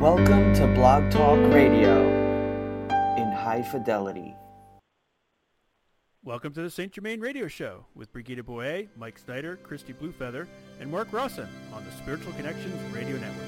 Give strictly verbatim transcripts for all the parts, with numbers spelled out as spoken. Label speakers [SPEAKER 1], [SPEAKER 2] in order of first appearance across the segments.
[SPEAKER 1] Welcome to Blog Talk Radio in high fidelity.
[SPEAKER 2] Welcome to the Saint Germain Radio Show with Brigitte Boyer, Mike Snyder, Christy Bluefeather, and Mark Rawson on the Spiritual Connections Radio Network.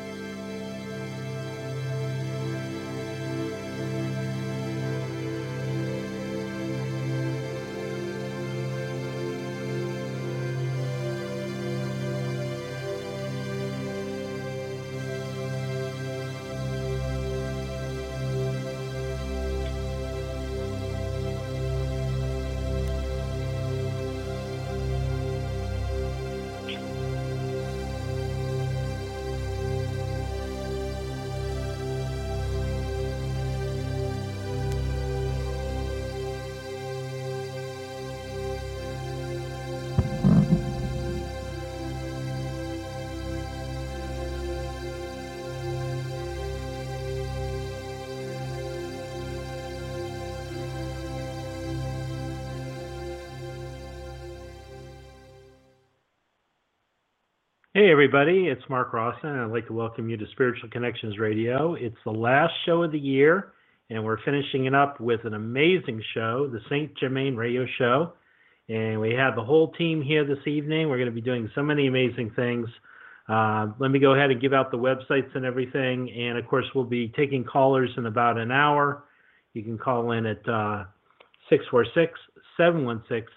[SPEAKER 3] Hey everybody, it's Mark Rawson, and I'd like to welcome you to Spiritual Connections Radio. It's the last show of the year, and we're finishing it up with an amazing show, the Saint Germain Radio Show. And we have the whole team here this evening. We're going to be doing so many amazing things. Uh, let me go ahead and give out the websites and everything. And of course, we'll be taking callers in about an hour. You can call in at uh, six four six, seven one six,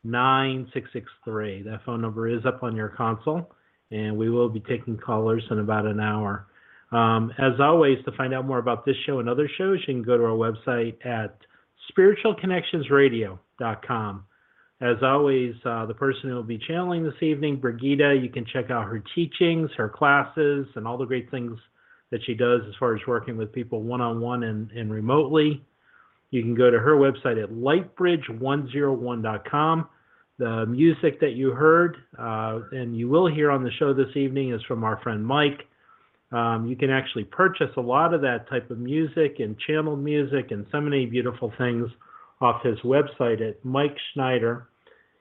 [SPEAKER 3] nine six six three. That phone number is up on your console. And we will be taking callers in about an hour. Um, as always, to find out more about this show and other shows, you can go to our website at spiritual connections radio dot com. As always, uh, the person who will be channeling this evening, Brigitte, you can check out her teachings, her classes, and all the great things that she does as far as working with people one-on-one and, and remotely. You can go to her website at light bridge one oh one dot com. The music that you heard uh, and you will hear on the show this evening is from our friend Mike. Um, you can actually purchase a lot of that type of music and channeled music and so many beautiful things off his website at Mike Snyder.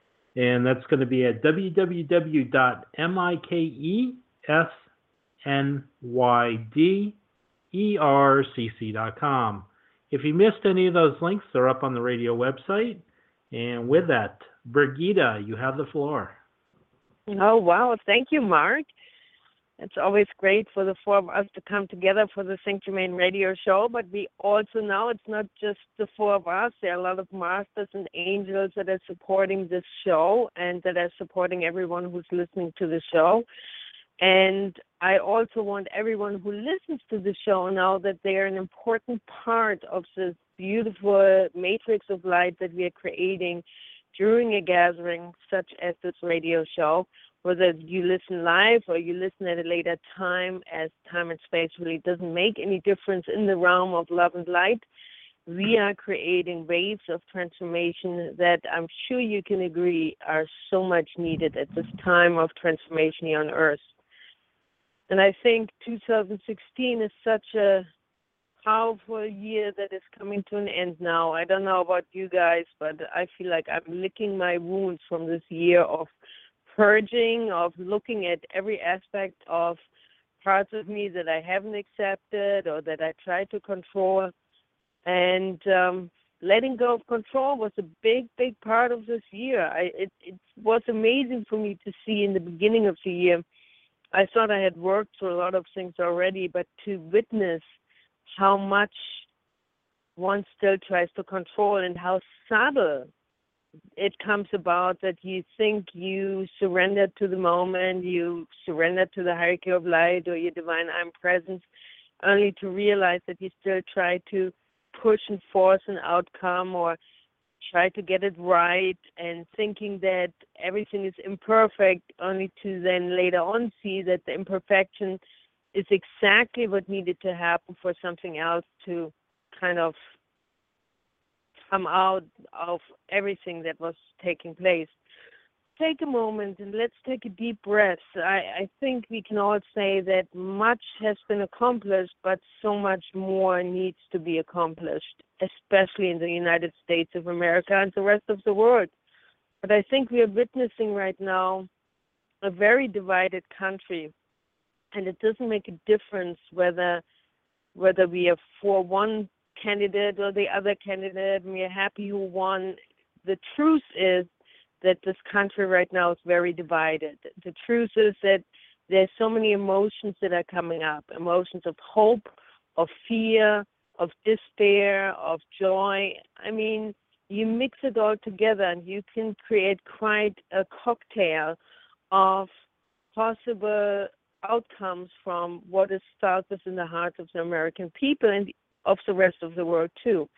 [SPEAKER 3] And that's going to be at w w w dot mikesnydercc dot com. If you missed any of those links, they're up on the radio website. And with that, Brigitte, you have the floor.
[SPEAKER 4] Oh, wow. Thank you, Mark. It's always great for the four of us to come together for the Saint Germain Radio Show, but we also know it's not just the four of us. There are a lot of masters and angels that are supporting this show and that are supporting everyone who's listening to the show. And I also want everyone who listens to the show know that they are an important part of this beautiful matrix of light that we are creating during a gathering such as this radio show, whether you listen live or you listen at a later time, as time and space really doesn't make any difference in the realm of love and light. We are creating waves of transformation that I'm sure you can agree are so much needed at this time of transformation here on Earth. And I think two thousand sixteen is such a powerful year that is coming to an end now. I don't know about you guys, but I feel like I'm licking my wounds from this year of purging, of looking at every aspect of parts of me that I haven't accepted or that I tried to control. And um, letting go of control was a big, big part of this year. I, it, it was amazing for me to see in the beginning of the year. I thought I had worked through a lot of things already, but to witness how much one still tries to control and how subtle it comes about that you think you surrender to the moment, you surrender to the hierarchy of light or your divine I'm presence, only to realize that you still try to push and force an outcome or try to get it right, and thinking that everything is imperfect, only to then later on see that the imperfection is exactly what needed to happen for something else to kind of come out of everything that was taking place. Take a moment and let's take a deep breath. I, I think we can all say that much has been accomplished, but so much more needs to be accomplished, especially in the United States of America and the rest of the world. But I think we are witnessing right now a very divided country And it doesn't make a difference whether whether we are for one candidate or the other candidate, and we are happy who won. The truth is that this country right now is very divided. The truth is that there's so many emotions that are coming up, emotions of hope, of fear, of despair, of joy. I mean, you mix it all together and you can create quite a cocktail of possible outcomes from what is felt within the hearts of the American people and of the rest of the world too.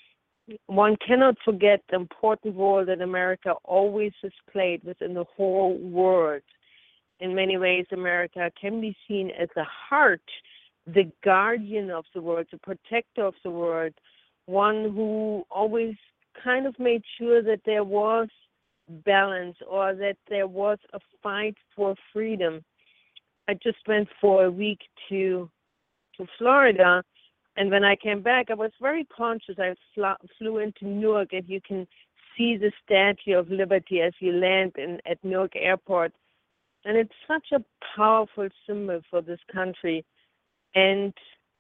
[SPEAKER 4] One cannot forget the important role that America always has played within the whole world. In many ways, America can be seen as the heart, the guardian of the world, the protector of the world, one who always kind of made sure that there was balance or that there was a fight for freedom. I just went for a week to to Florida, and when I came back, I was very conscious. I fl- flew into Newark, and you can see the Statue of Liberty as you land in, at Newark Airport. And it's such a powerful symbol for this country. And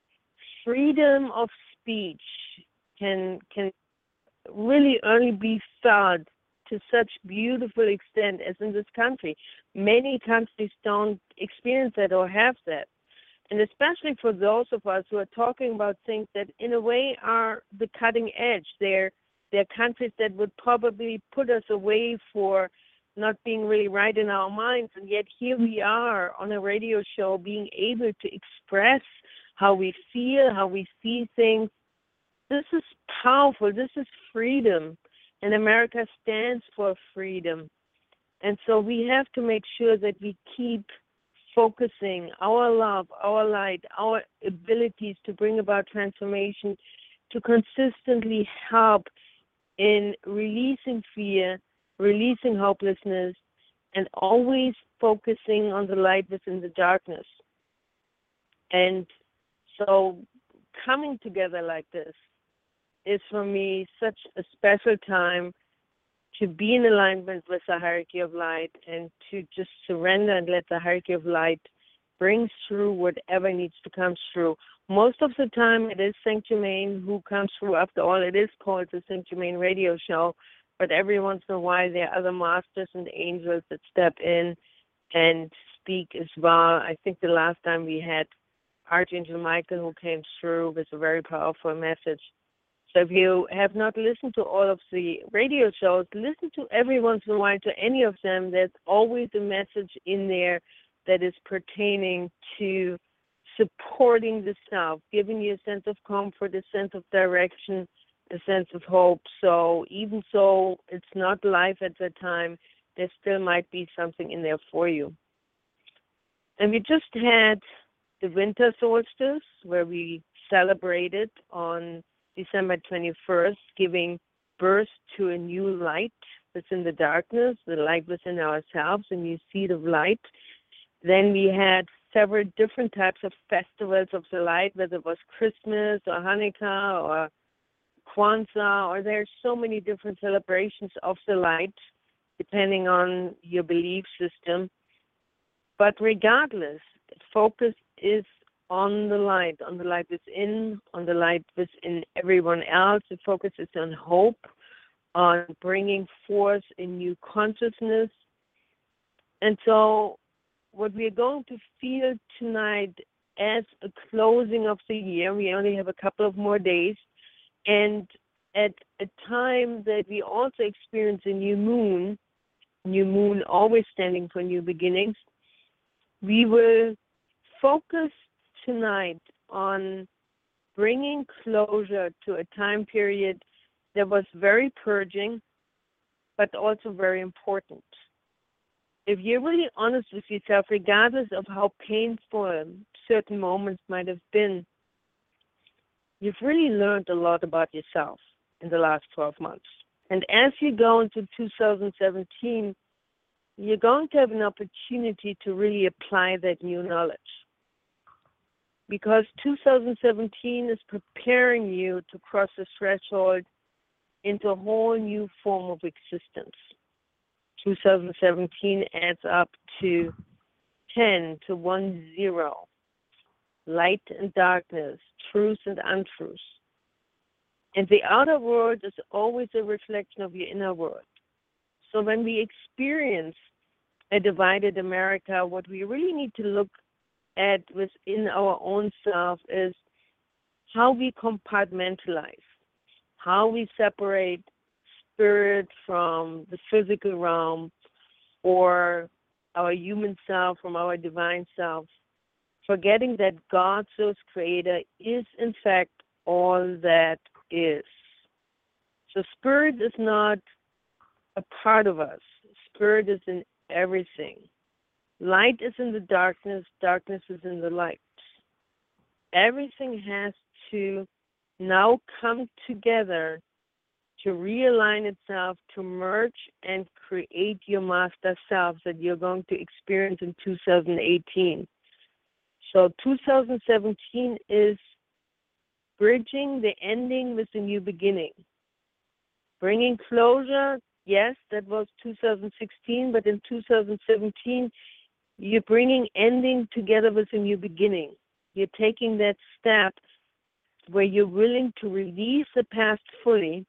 [SPEAKER 4] freedom of speech can can really only be felt to such beautiful extent as in this country. Many countries don't experience that or have that. And especially for those of us who are talking about things that in a way are the cutting edge. They're, they're countries that would probably put us away for not being really right in our minds. And yet here we are on a radio show being able to express how we feel, how we see things. This is powerful. This is freedom. And America stands for freedom. And so we have to make sure that we keep focusing our love, our light, our abilities to bring about transformation, to consistently help in releasing fear, releasing hopelessness, and always focusing on the light within the darkness. And so coming together like this is for me such a special time to be in alignment with the hierarchy of light and to just surrender and let the hierarchy of light bring through whatever needs to come through. Most of the time it is Saint Germain who comes through. After all, it is called the Saint Germain Radio Show, but every once in a while there are other masters and angels that step in and speak as well. I think the last time we had Archangel Michael who came through with a very powerful message. So if you have not listened to all of the radio shows, listen to every once in a while to any of them. There's always a message in there that is pertaining to supporting the self, giving you a sense of comfort, a sense of direction, a sense of hope. So even though it's not life at the time, there still might be something in there for you. And we just had the winter solstice where we celebrated on December twenty-first, giving birth to a new light within the darkness, the light within ourselves, a new seed of light. Then we had several different types of festivals of the light, whether it was Christmas or Hanukkah or Kwanzaa, or there's so many different celebrations of the light, depending on your belief system. But regardless, the focus is on the light, on the light within, on the light within everyone else. The focus is on hope, on bringing forth a new consciousness. And so what we're going to feel tonight as a closing of the year, we only have a couple of more days, and at a time that we also experience a new moon, new moon always standing for new beginnings, we will focus tonight on bringing closure to a time period that was very purging, but also very important. If you're really honest with yourself, regardless of how painful certain moments might have been, you've really learned a lot about yourself in the last twelve months. And as you go into two thousand seventeen, you're going to have an opportunity to really apply that new knowledge. Because two thousand seventeen is preparing you to cross the threshold into a whole new form of existence. two thousand seventeen adds up to ten to one zero, light and darkness, truth and untruth. And the outer world is always a reflection of your inner world. So when we experience a divided America, what we really need to look at within our own self is how we compartmentalize, how we separate spirit from the physical realm, or our human self from our divine self, forgetting that God, source creator, is in fact all that is. So spirit is not a part of us. Spirit is in everything. Light is in the darkness, darkness is in the light. Everything has to now come together to realign itself, to merge and create your master self that you're going to experience in two thousand eighteen. So two thousand seventeen is bridging the ending with the new beginning. Bringing closure, yes, that was two thousand sixteen, but in two thousand seventeen, you're bringing ending together with a new beginning. You're taking that step where you're willing to release the past fully,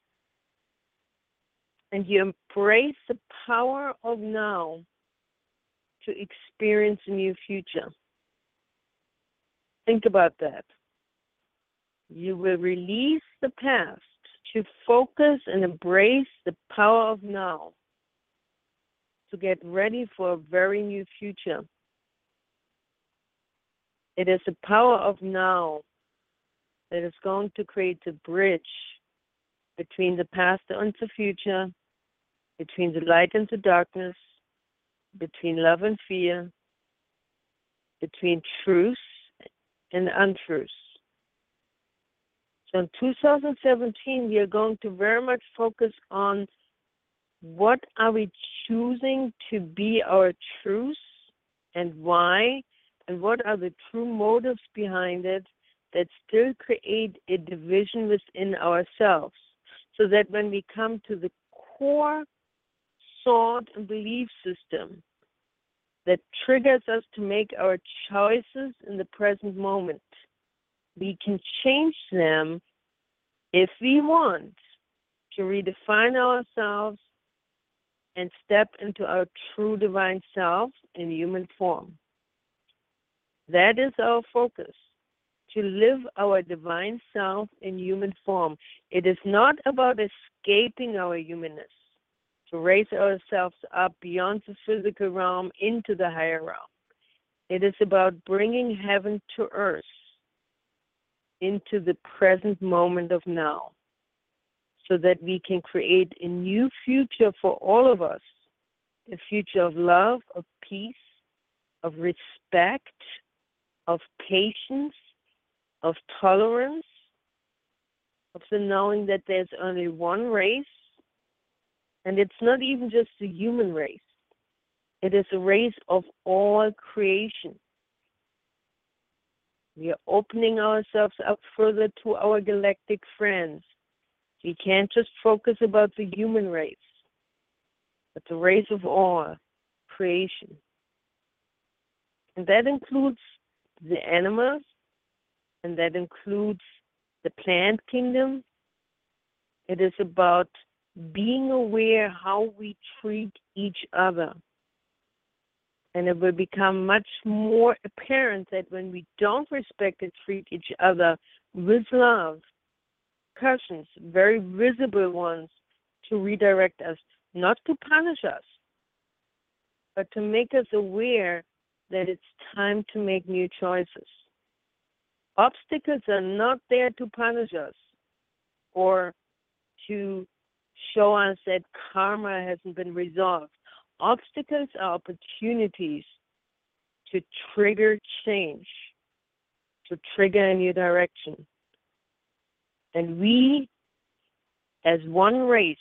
[SPEAKER 4] and you embrace the power of now to experience a new future. Think about that. You will release the past to focus and embrace the power of now to get ready for a very new future. It is the power of now that is going to create the bridge between the past and the future, between the light and the darkness, between love and fear, between truth and untruth. So in two thousand seventeen, we are going to very much focus on what are we choosing to be our truth and why, and what are the true motives behind it that still create a division within ourselves, so that when we come to the core thought and belief system that triggers us to make our choices in the present moment, we can change them if we want to redefine ourselves and step into our true divine self in human form. That is our focus, to live our divine self in human form. It is not about escaping our humanness, to raise ourselves up beyond the physical realm into the higher realm. It is about bringing heaven to earth into the present moment of now, so that we can create a new future for all of us, a future of love, of peace, of respect, of patience, of tolerance, of the knowing that there's only one race, and it's not even just the human race. It is a race of all creation. We are opening ourselves up further to our galactic friends. We can't just focus about the human race, but the race of all creation. And that includes the animals, and that includes the plant kingdom. It is about being aware how we treat each other. And it will become much more apparent that when we don't respect and treat each other with love, curses, very visible ones, to redirect us, not to punish us, but to make us aware that it's time to make new choices. Obstacles are not there to punish us or to show us that karma hasn't been resolved. Obstacles are opportunities to trigger change, to trigger a new direction. And we, as one race,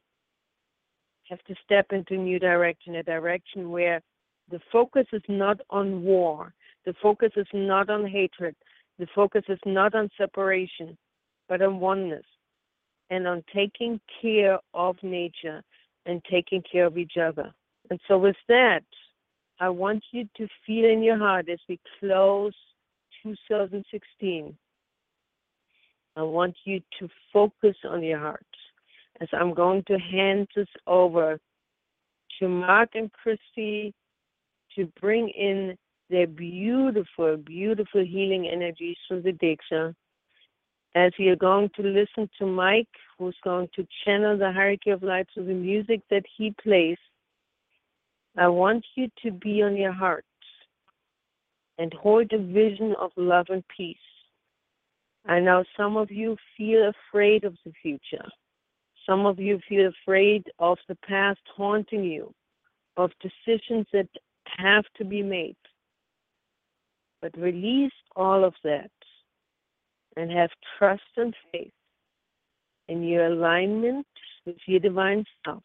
[SPEAKER 4] have to step into a new direction, a direction where the focus is not on war, the focus is not on hatred, the focus is not on separation, but on oneness and on taking care of nature and taking care of each other. And so with that, I want you to feel in your heart as we close two thousand sixteen. I want you to focus on your heart as I'm going to hand this over to Mark and Christy to bring in their beautiful, beautiful healing energies through the Diksha. As you're going to listen to Mike, who's going to channel the hierarchy of light through the music that he plays, I want you to be on your heart and hold a vision of love and peace. I know some of you feel afraid of the future. Some of you feel afraid of the past haunting you, of decisions that have to be made. But release all of that and have trust and faith in your alignment with your divine self.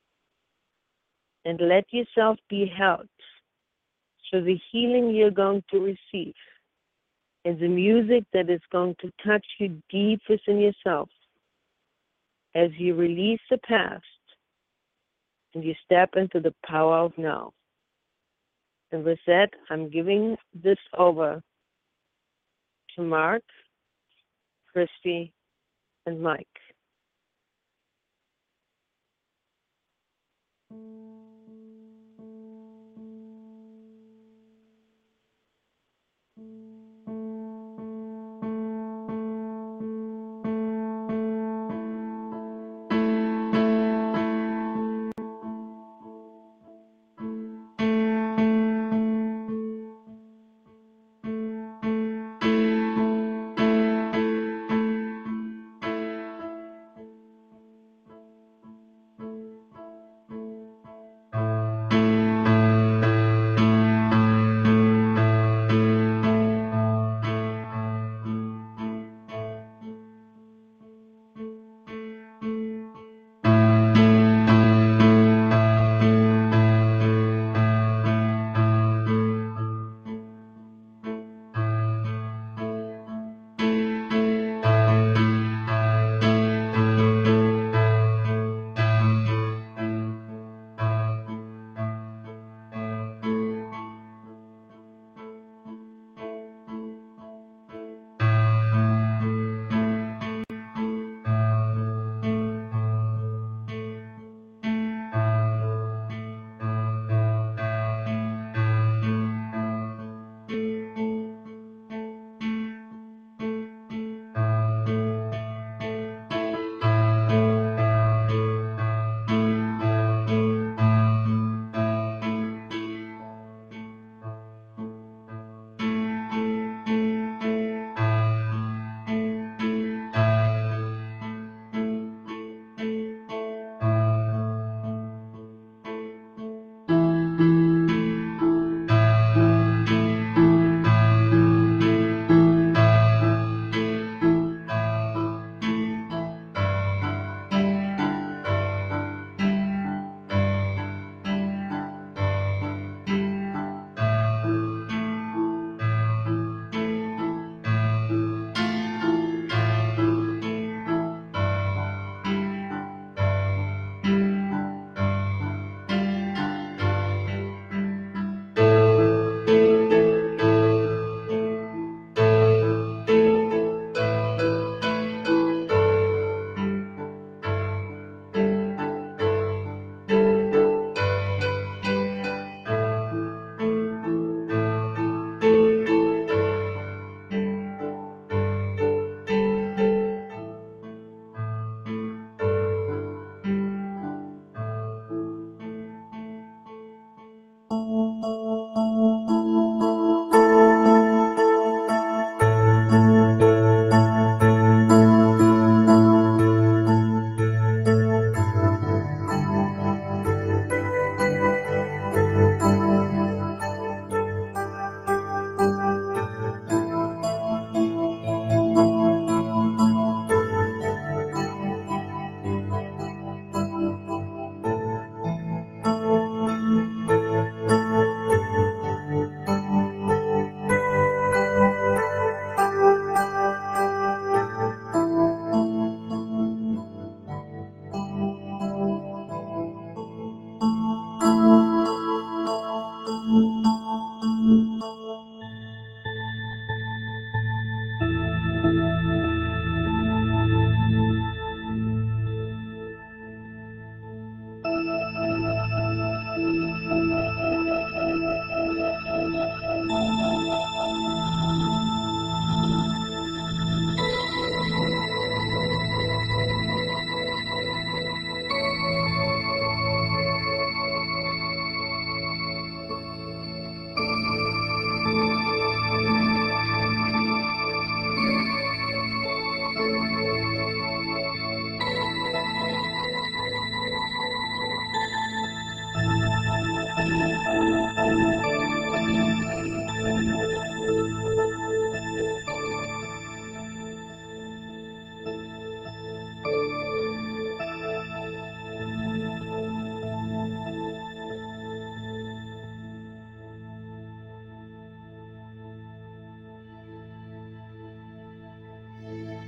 [SPEAKER 4] And let yourself be held through the healing you're going to receive and the music that is going to touch you deep within yourself as you release the past and you step into the power of now. And with that, I'm giving this over to Mark, Christy, and Mike.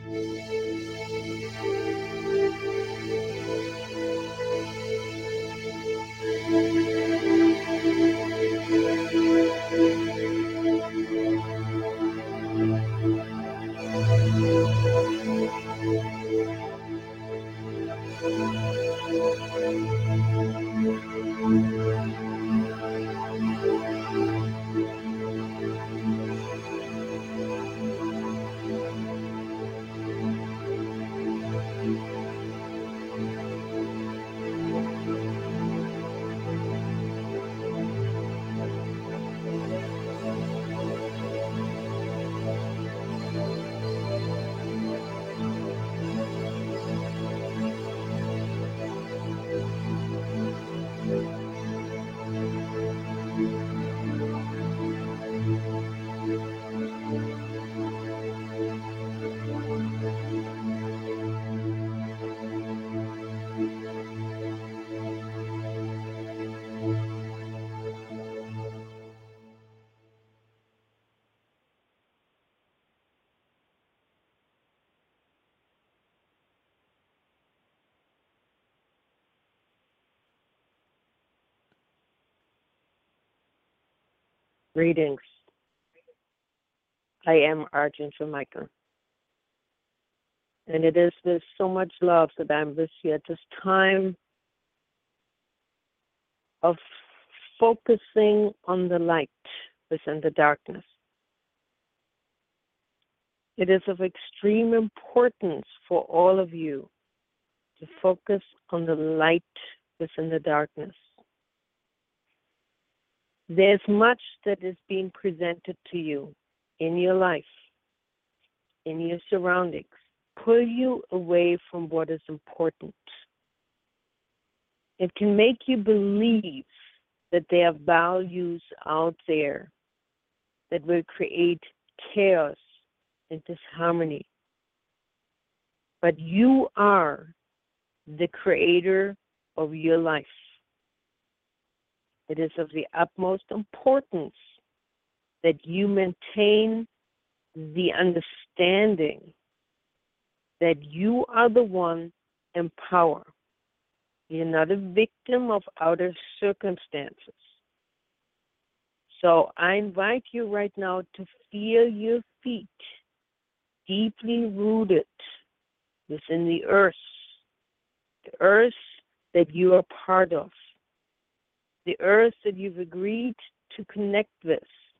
[SPEAKER 4] Greetings. I am Argent Michael. And it is with so much love that I'm with you at this time of focusing on the light within the darkness. It is of extreme importance for all of you to focus on the light within the darkness. There's much that is being presented to you in your life, in your surroundings. Pull you away from what is important. It can make you believe that there are values out there that will create chaos and disharmony. But you are the creator of your life. It is of the utmost importance that you maintain the understanding that you are the one in power. You're not a victim of outer circumstances. So I invite you right now to feel your feet deeply rooted within the earth, the earth that you are part of, the earth that you've agreed to connect with.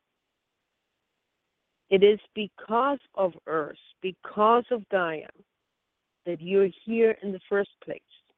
[SPEAKER 4] It is because of earth, because of Gaia, that you're here in the first place.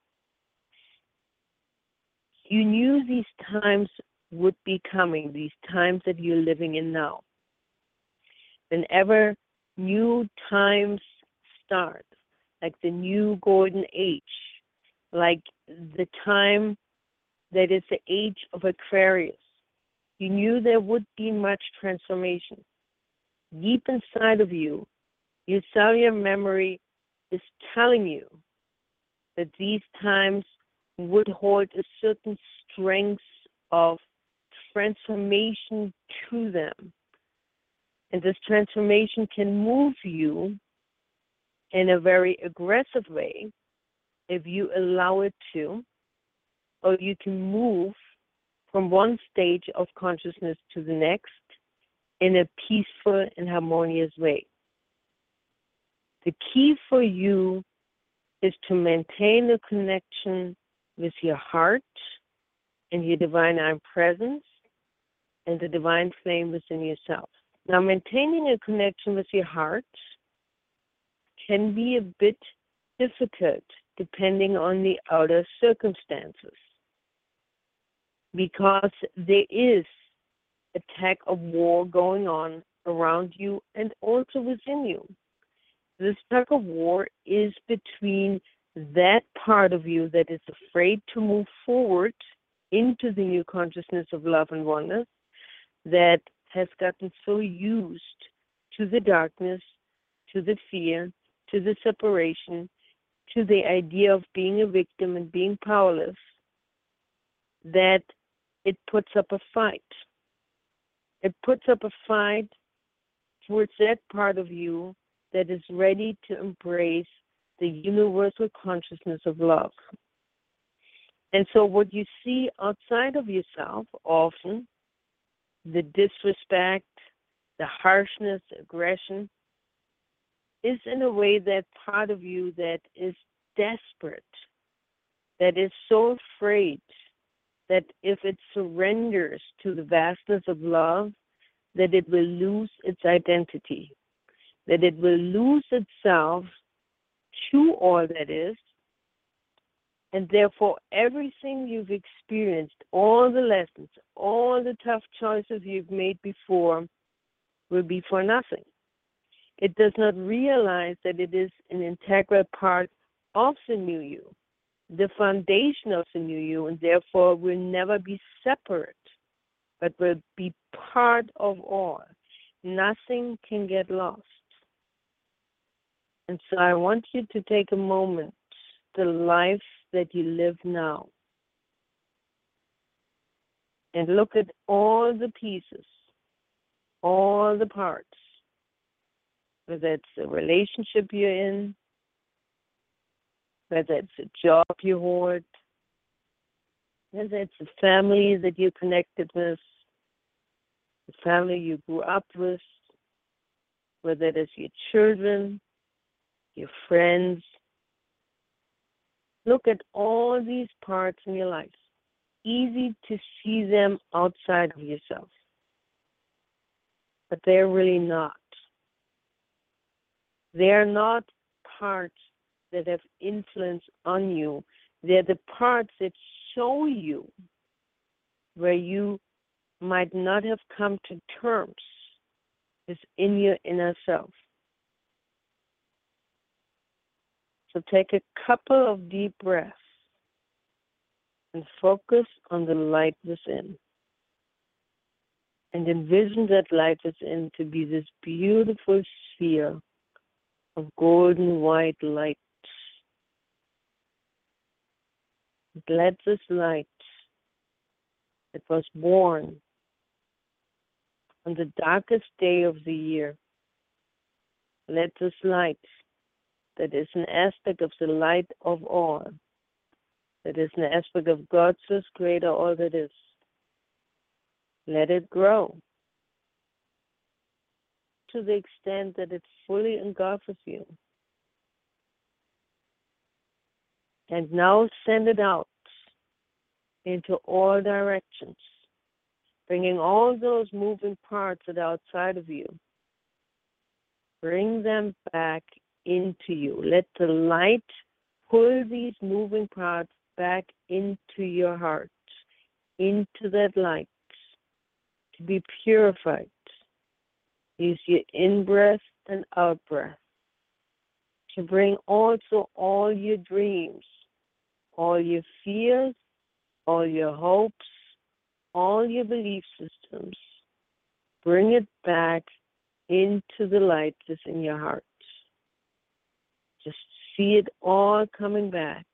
[SPEAKER 4] You knew these times would be coming, these times that you're living in now. Whenever new times start, like the new golden age, like the time that is the age of Aquarius, you knew there would be much transformation. Deep inside of you, your cellular memory is telling you that these times would hold a certain strength of transformation to them. And this transformation can move you in a very aggressive way if you allow it to, or you can move from one stage of consciousness to the next in a peaceful and harmonious way. The key for you is to maintain a connection with your heart and your divine I Am presence and the divine flame within yourself. Now, maintaining a connection with your heart can be a bit difficult depending on the outer circumstances, because there is a tug of war going on around you and also within you. This tug of war is between that part of you that is afraid to move forward into the new consciousness of love and oneness, that has gotten so used to the darkness, to the fear, to the separation, to the idea of being a victim and being powerless, that it puts up a fight. It puts up a fight towards that part of you that is ready to embrace the universal consciousness of love. And so what you see outside of yourself often, the disrespect, the harshness, aggression, is in a way that part of you that is desperate, that is so afraid that if it surrenders to the vastness of love, that it will lose its identity, that it will lose itself to all that is, and therefore everything you've experienced, all the lessons, all the tough choices you've made before will be for nothing. It does not realize that it is an integral part of the new you, the foundation of the new you, and therefore will never be separate, but will be part of all. Nothing can get lost. And so I want you to take a moment, the life that you live now, and look at all the pieces, all the parts, whether it's the relationship you're in, whether it's a job you hold, whether it's a family that you're connected with, the family you grew up with, whether it is your children, your friends. Look at all these parts in your life. Easy to see them outside of yourself, but they're really not. They're not parts that have influence on you. They're the parts that show you where you might not have come to terms with in your inner self. So take a couple of deep breaths and focus on the light within. And envision that light within to be this beautiful sphere of golden white light. Let this light that was born on the darkest day of the year, let this light that is an aspect of the light of all, that is an aspect of God's first greater all that is, let it grow to the extent that it fully engulfs you. And now send it out into all directions, bringing all those moving parts that are outside of you. Bring them back into you. Let the light pull these moving parts back into your heart, into that light, to be purified. Use your in-breath and out-breath to bring also all your dreams, all your fears, all your hopes, all your belief systems. Bring it back into the light that's in your heart. Just see it all coming back.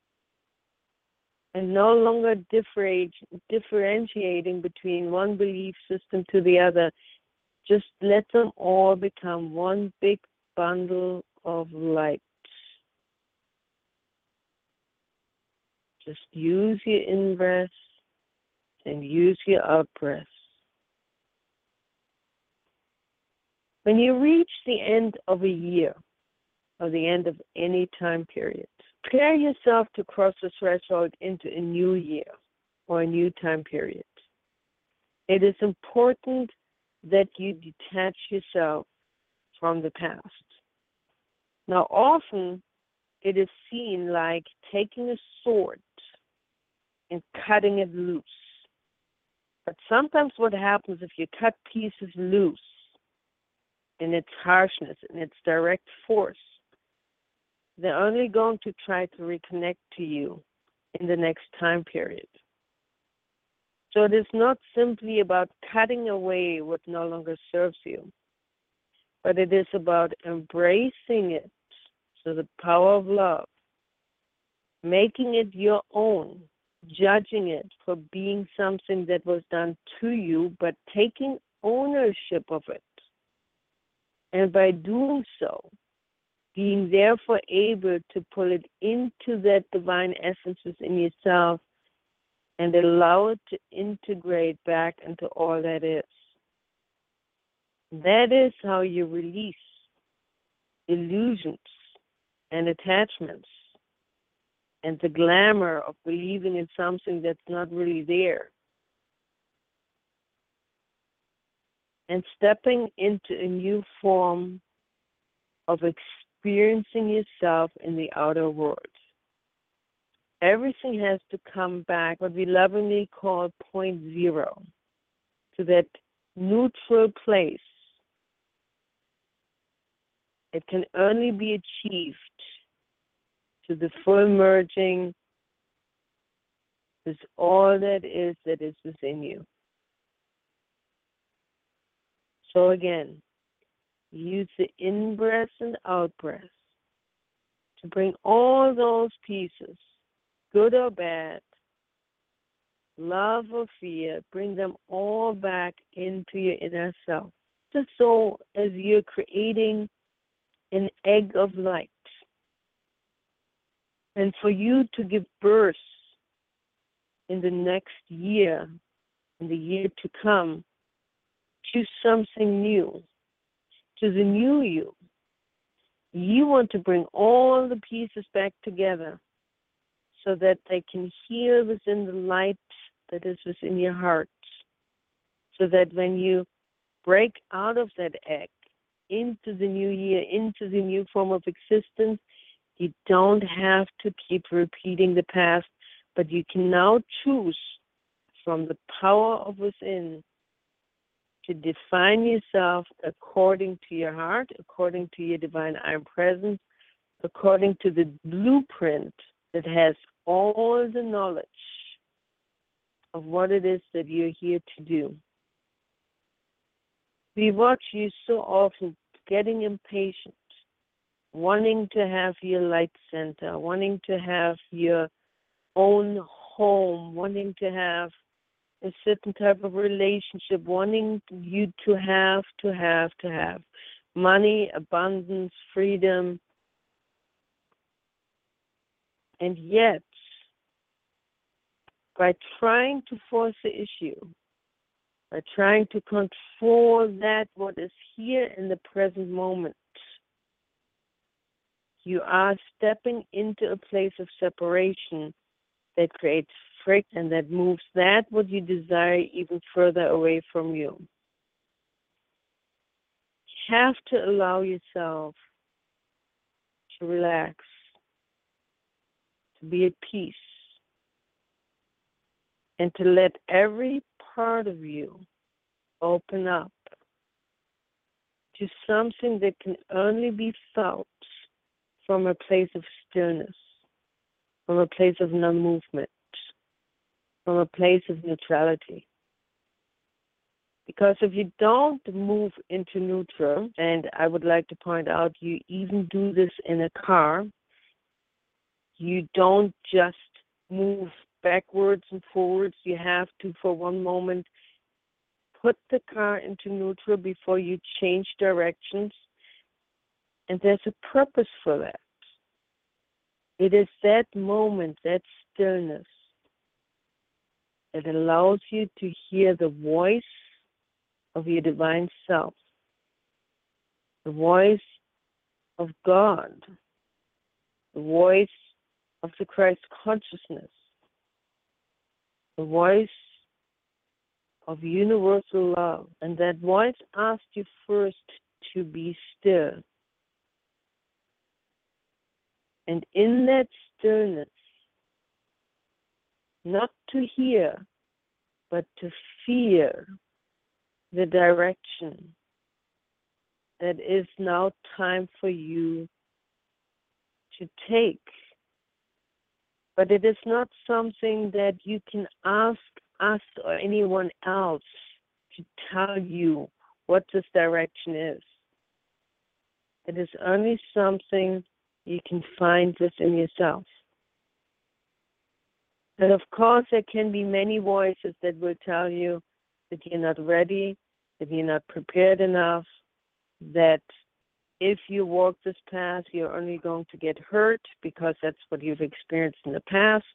[SPEAKER 4] And no longer differentiating between one belief system to the other. Just let them all become one big bundle of light. Just use your in-breath and use your out-breath. When you reach the end of a year, or the end of any time period, prepare yourself to cross the threshold into a new year or a new time period. It is important that you detach yourself from the past. Now, often it is seen like taking a sword and cutting it loose. But sometimes what happens if you cut pieces loose in its harshness, in its direct force, they're only going to try to reconnect to you in the next time period. So it is not simply about cutting away what no longer serves you, but it is about embracing it, so the power of love, making it your own, judging it for being something that was done to you, but taking ownership of it. And by doing so, being therefore able to pull it into that divine essence within yourself and allow it to integrate back into all that is. That is how you release illusions and attachments and the glamour of believing in something that's not really there. And stepping into a new form of experiencing yourself in the outer world. Everything has to come back, what we lovingly call point zero, to that neutral place. It can only be achieved to the full merging with all that is that is within you. So again, use the in-breath and out-breath to bring all those pieces, good or bad, love or fear, bring them all back into your inner self. Just so as you're creating an egg of light. And for you to give birth in the next year, in the year to come, to something new, to the new you. You want to bring all the pieces back together so that they can heal within the light that is within your heart. So that when you break out of that egg into the new year, into the new form of existence, you don't have to keep repeating the past, but you can now choose from the power of within to define yourself according to your heart, according to your divine I am presence, according to the blueprint that has all the knowledge of what it is that you're here to do. We watch you so often getting impatient, wanting to have your light center, wanting to have your own home, wanting to have a certain type of relationship, wanting you to have, to have, to have money, abundance, freedom. And yet, by trying to force the issue, by trying to control that what is here in the present moment, you are stepping into a place of separation that creates friction and that moves that what you desire even further away from you. You have to allow yourself to relax, to be at peace, and to let every part of you open up to something that can only be felt from a place of stillness, from a place of non-movement, from a place of neutrality. Because if you don't move into neutral, and I would like to point out, you even do this in a car, you don't just move backwards and forwards. You have to, for one moment, put the car into neutral before you change directions. And there's a purpose for that. It is that moment, that stillness, that allows you to hear the voice of your divine self, the voice of God, the voice of the Christ consciousness, the voice of universal love. And that voice asks you first to be still. And in that stillness, not to hear, but to feel the direction that is now time for you to take. But it is not something that you can ask us or anyone else to tell you what this direction is. It is only something you can find within yourself. And of course, there can be many voices that will tell you that you're not ready, that you're not prepared enough, that if you walk this path, you're only going to get hurt because that's what you've experienced in the past.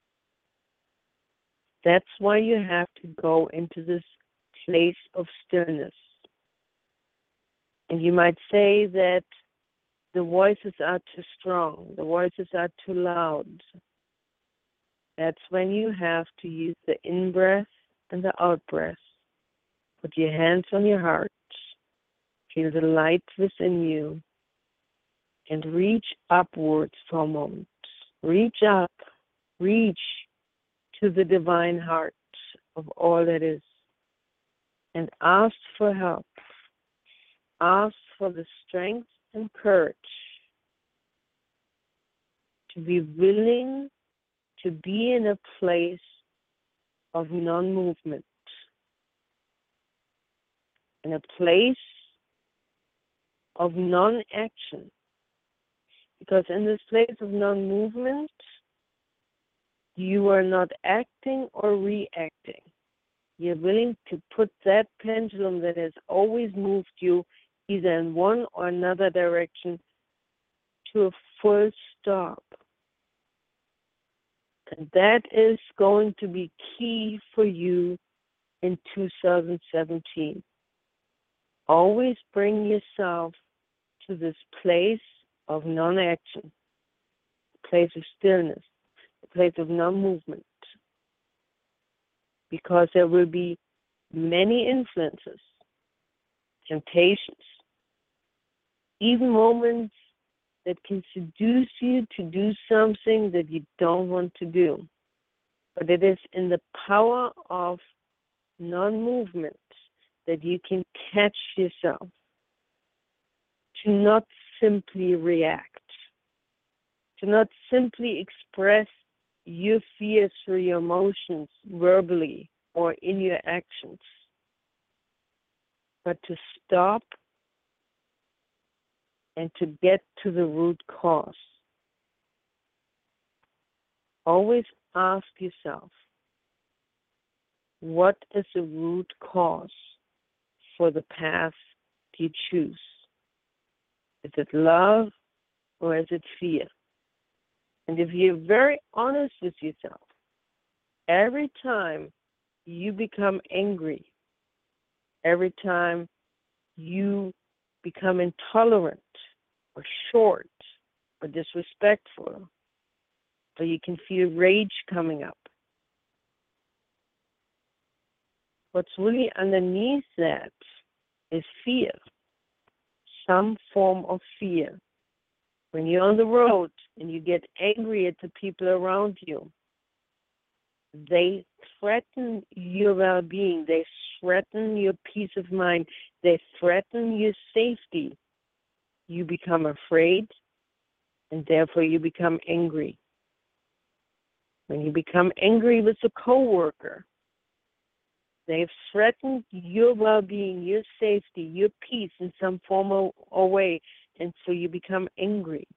[SPEAKER 4] That's why you have to go into this place of stillness. And you might say that the voices are too strong, the voices are too loud. That's when you have to use the in-breath and the out-breath. Put your hands on your heart. Feel the light within you. And reach upwards for a moment. Reach up. Reach to the divine heart of all that is. And ask for help. Ask for the strength and courage to be willing to be in a place of non-movement, in a place of non-action. Because in this place of non-movement, you are not acting or reacting. You're willing to put that pendulum that has always moved you either in one or another direction to a full stop. And that is going to be key for you in two thousand seventeen. Always bring yourself to this place of non-action, a place of stillness, a place of non-movement. Because there will be many influences, temptations, even moments that can seduce you to do something that you don't want to do. But it is in the power of non-movement that you can catch yourself to not simply react, to not simply express your fears through your emotions verbally or in your actions, but to stop and to get to the root cause. Always ask yourself, what is the root cause for the path you choose? Is it love or is it fear? And if you're very honest with yourself, every time you become angry, every time you become intolerant or short or disrespectful, or you can feel rage coming up, what's really underneath that is fear, some form of fear. When you're on the road and you get angry at the people around you, they threaten your well-being. They threaten your peace of mind. They threaten your safety. You become afraid, and therefore you become angry. When you become angry with a coworker, they've threatened your well-being, your safety, your peace in some form or, or way, and so you become angry.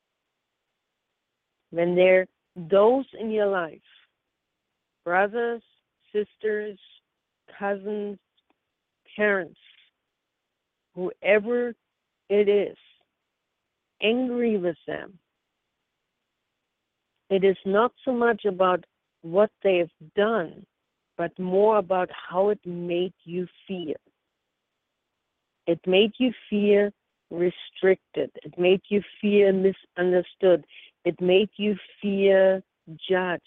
[SPEAKER 4] When there are those in your life, brothers, sisters, cousins, parents, whoever it is, angry with them, it is not so much about what they have done, but more about how it made you feel. It made you feel restricted. It made you feel misunderstood. It made you feel judged.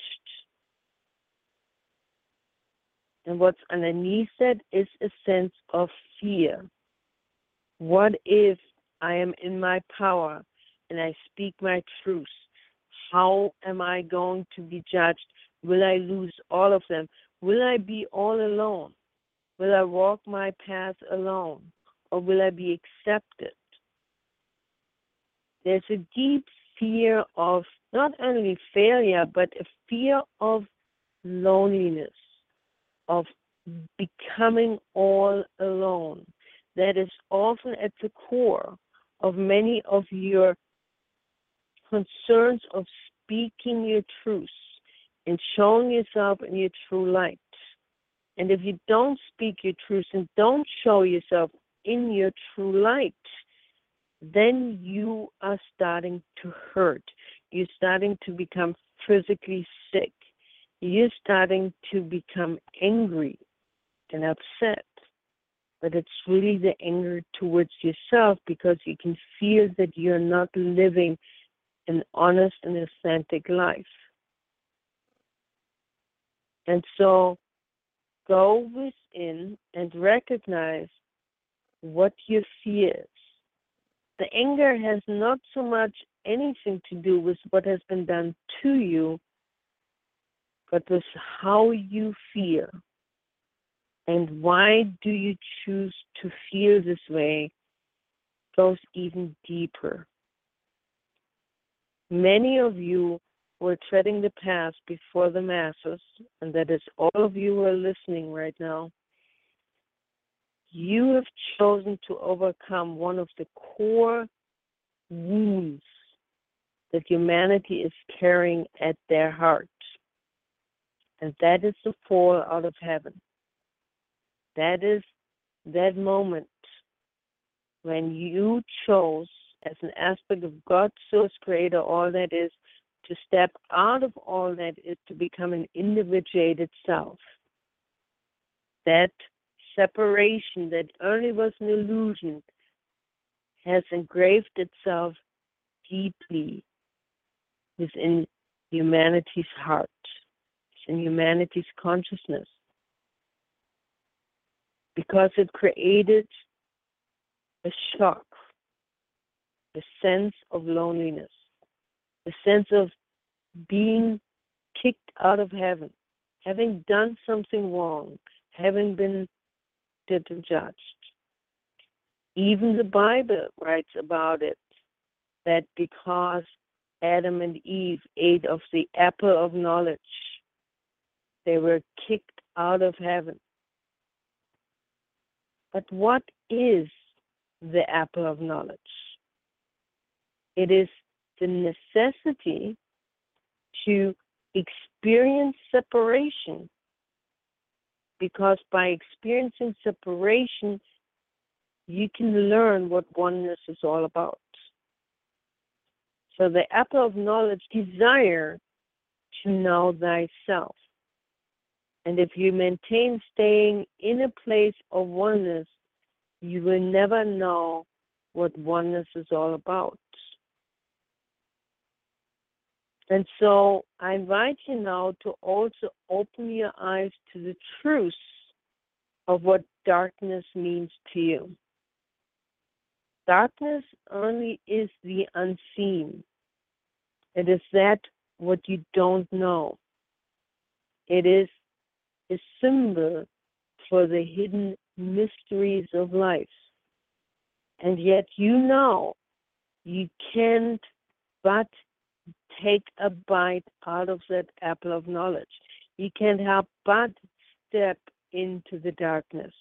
[SPEAKER 4] And what's underneath that is a sense of fear. What if I am in my power and I speak my truth? How am I going to be judged? Will I lose all of them? Will I be all alone? Will I walk my path alone? Or will I be accepted? There's a deep fear of not only failure, but a fear of loneliness, of becoming all alone. That is often at the core of many of your concerns of speaking your truth and showing yourself in your true light. And if you don't speak your truth and don't show yourself in your true light, then you are starting to hurt. You're starting to become physically sick. You're starting to become angry and upset. But it's really the anger towards yourself because you can feel that you're not living an honest and authentic life. And so go within and recognize what your fear is. The anger has not so much anything to do with what has been done to you, but with how you feel. And why do you choose to feel this way goes even deeper. Many of you were treading the path before the masses, and that is all of you who are listening right now. You have chosen to overcome one of the core wounds that humanity is carrying at their heart, and that is the fall out of heaven. That is that moment when you chose, as an aspect of God's source creator, all that is, to step out of all that is to become an individuated self. That separation that only was an illusion has engraved itself deeply within humanity's heart, in humanity's consciousness, because it created a shock, a sense of loneliness, a sense of being kicked out of heaven, having done something wrong, having been judged. Even the Bible writes about it, that because Adam and Eve ate of the apple of knowledge, they were kicked out of heaven. But what is the apple of knowledge? It is the necessity to experience separation, because by experiencing separation, you can learn what oneness is all about. So the apple of knowledge, desire to know thyself. And if you maintain staying in a place of oneness, you will never know what oneness is all about. And so I invite you now to also open your eyes to the truth of what darkness means to you. Darkness only is the unseen. It is that what you don't know. It is a symbol for the hidden mysteries of life. And yet you know you can't but take a bite out of that apple of knowledge. You can't help but step into the darkness,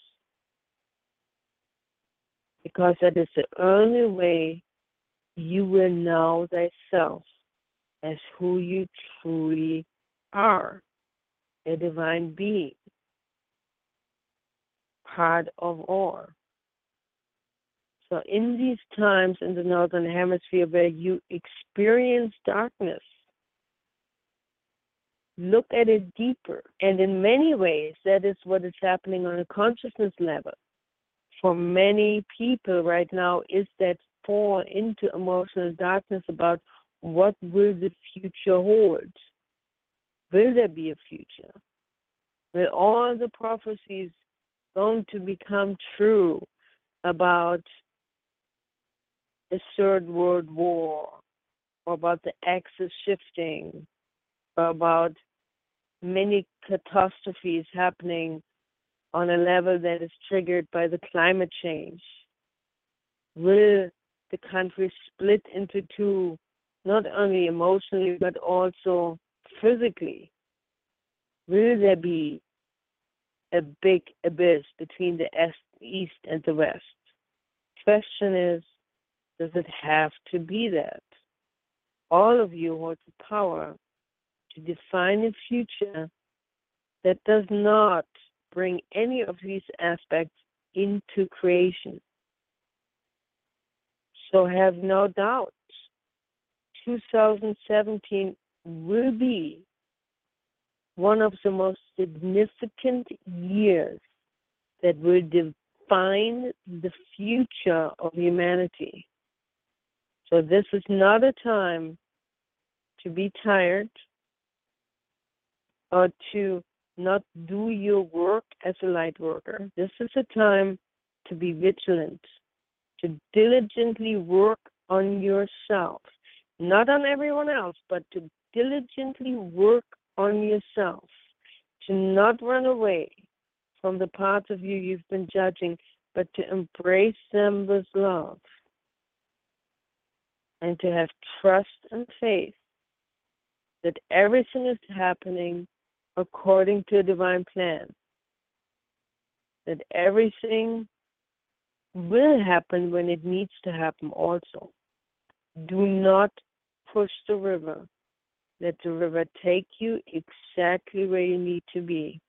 [SPEAKER 4] because that is the only way you will know thyself as who you truly are, a divine being, part of all. So in these times in the Northern Hemisphere where you experience darkness, look at it deeper. And in many ways, that is what is happening on a consciousness level. For many people right now is that fall into emotional darkness about what will the future hold. Will there be a future? Will all the prophecies going to become true about the Third World War, or about the axis shifting, or about many catastrophes happening on a level that is triggered by the climate change? Will the country split into two, not only emotionally, but also physically? Will there be a big abyss between the East and the West? Question is, does it have to be that? All of you hold the power to define a future that does not bring any of these aspects into creation. So have no doubt, two thousand seventeen will be one of the most significant years that will define the future of humanity. So this is not a time to be tired or to not do your work as a light worker. This is a time to be vigilant, to diligently work on yourself, not on everyone else, but to diligently work on yourself, to not run away from the parts of you you've been judging, but to embrace them with love and to have trust and faith that everything is happening according to a divine plan, that everything will happen when it needs to happen also. Do not push the river. Let the river take you exactly where you need to be.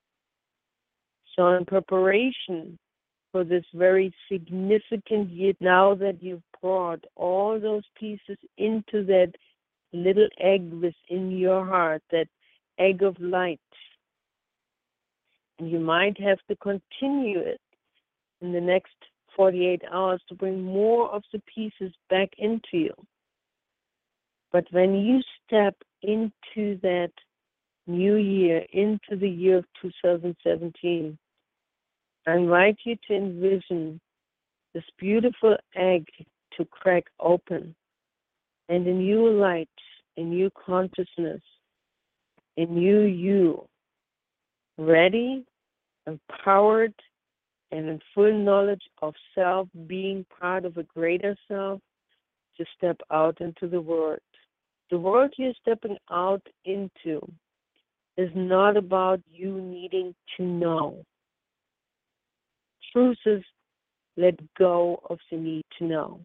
[SPEAKER 4] So in preparation for this very significant year, now that you've brought all those pieces into that little egg within your heart, that egg of light, and you might have to continue it in the next forty-eight hours to bring more of the pieces back into you. But when you step into that new year, into the year of two thousand seventeen, I invite you to envision this beautiful egg to crack open, and a new light, a new consciousness, a new you, ready, empowered, and in full knowledge of self, being part of a greater self, to step out into the world. The world you're stepping out into is not about you needing to know. Truth is, let go of the need to know.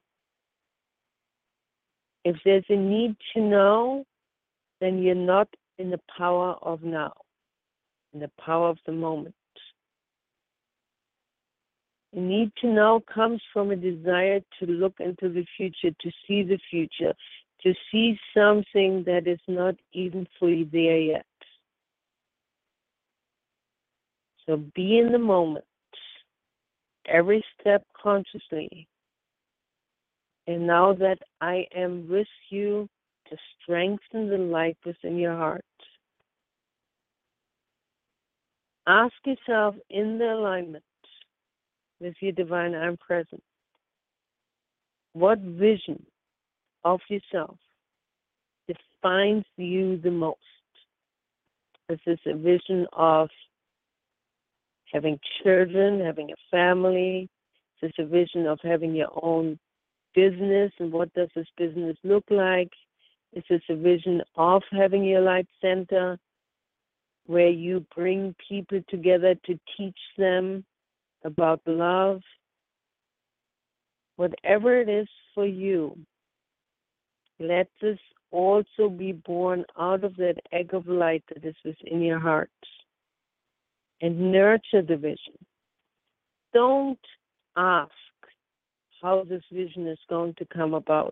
[SPEAKER 4] If there's a need to know, then you're not in the power of now, in the power of the moment. The need to know comes from a desire to look into the future, to see the future, to see something that is not even fully there yet. So be in the moment, every step consciously. And now that I am with you to strengthen the light within your heart, ask yourself in the alignment with your divine I'm present, what vision of yourself defines you the most? Is this a vision of having children, having a family? Is this a vision of having your own business, and what does this business look like? Is this a vision of having your light center where you bring people together to teach them about love? Whatever it is for you, let this also be born out of that egg of light that is within your heart, and nurture the vision. Don't ask how this vision is going to come about,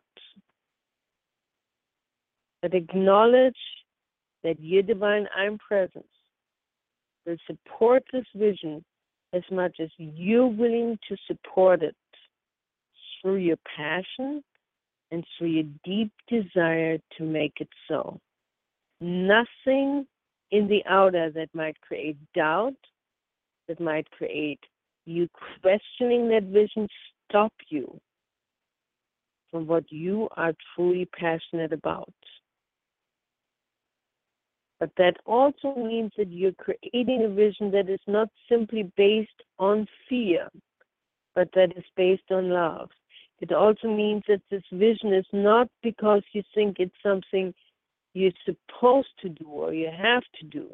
[SPEAKER 4] but acknowledge that your divine I'm presence will support this vision as much as you're willing to support it through your passion and through your deep desire to make it so. Nothing in the outer that might create doubt, that might create you questioning that vision, stop you from what you are truly passionate about. But that also means that you're creating a vision that is not simply based on fear, but that is based on love. It also means that this vision is not because you think it's something you're supposed to do or you have to do,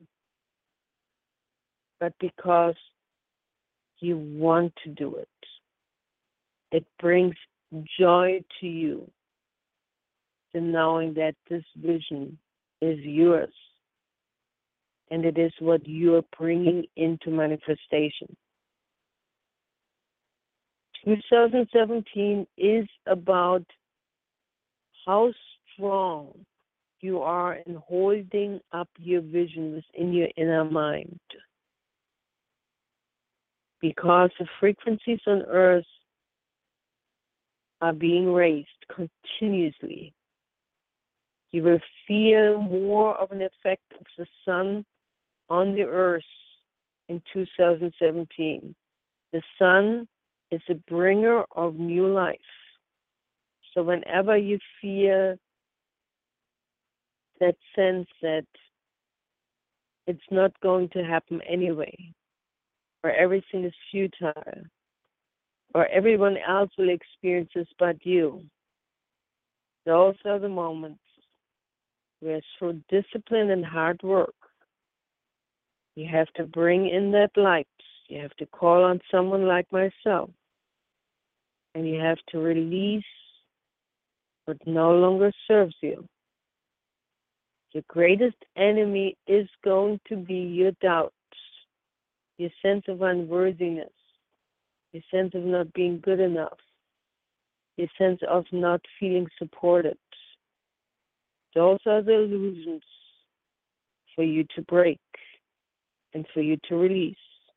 [SPEAKER 4] but because you want to do it. It brings joy to you, to knowing that this vision is yours and it is what you're bringing into manifestation. twenty seventeen is about how strong you are in holding up your vision within your inner mind. Because the frequencies on Earth are being raised continuously, you will feel more of an effect of the sun on the Earth in two thousand seventeen. The sun is a bringer of new life. So whenever you feel that sense that it's not going to happen anyway, or everything is futile, or everyone else will experience this but you, those are the moments where through discipline and hard work, you have to bring in that light. You have to call on someone like myself, and you have to release what no longer serves you. Your greatest enemy is going to be your doubts, your sense of unworthiness, your sense of not being good enough, your sense of not feeling supported. Those are the illusions for you to break and for you to release.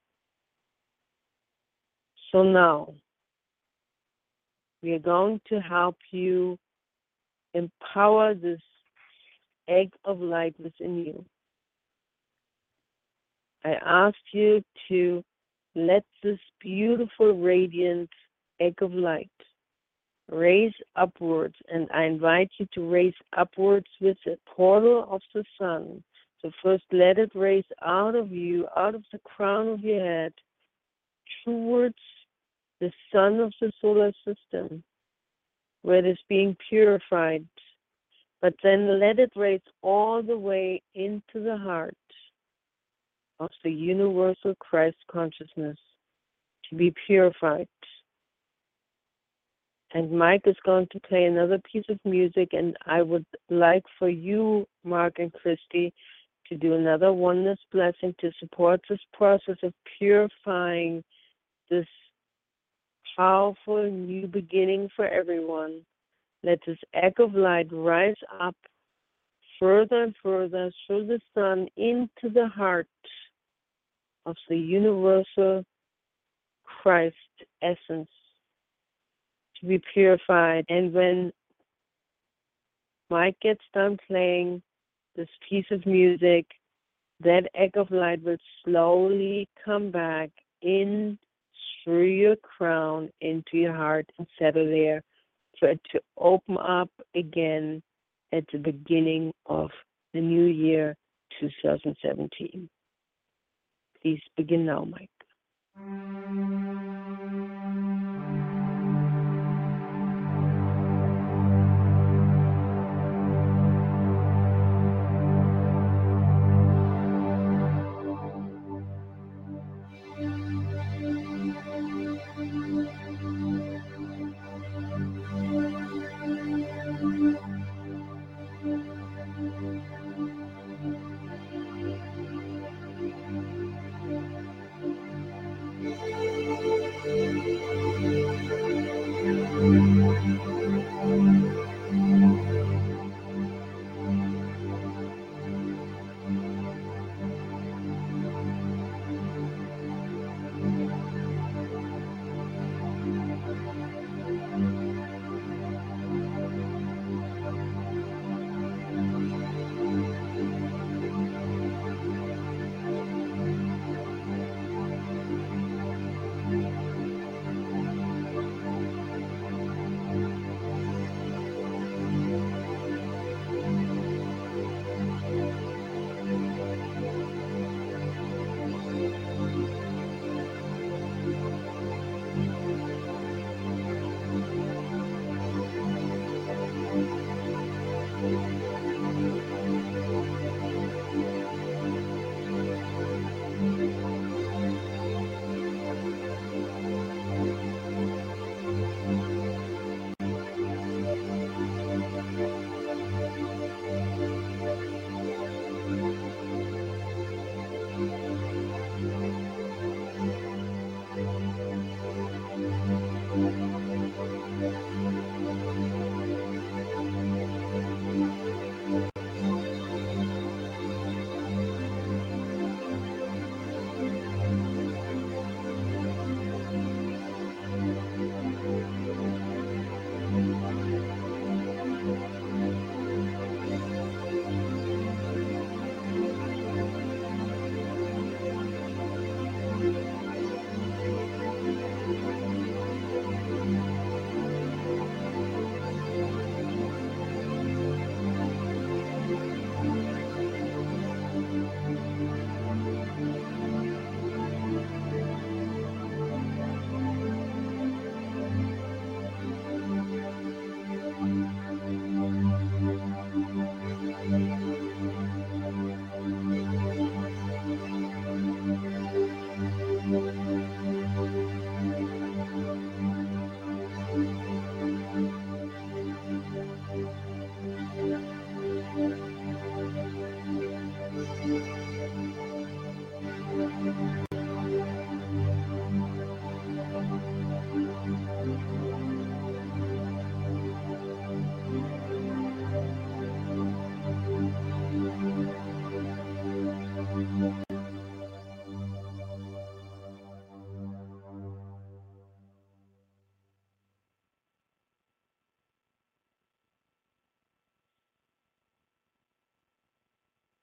[SPEAKER 4] So now, we are going to help you empower this egg of light within you. I ask you to let this beautiful, radiant egg of light raise upwards, and I invite you to raise upwards with the portal of the sun. So first let it raise out of you, out of the crown of your head, towards the sun of the solar system, where it is being purified. But then let it raise all the way into the heart of the universal Christ consciousness to be purified. And Mike is going to play another piece of music, and I would like for you, Mark and Christy, to do another oneness blessing to support this process of purifying this powerful new beginning for everyone. Let this egg of light rise up further and further through the sun into the heart of the universal Christ essence to be purified. And when Mike gets done playing this piece of music, that egg of light will slowly come back in through your crown into your heart and settle there for it to open up again at the beginning of the new year two thousand seventeen. Please begin now, Mike.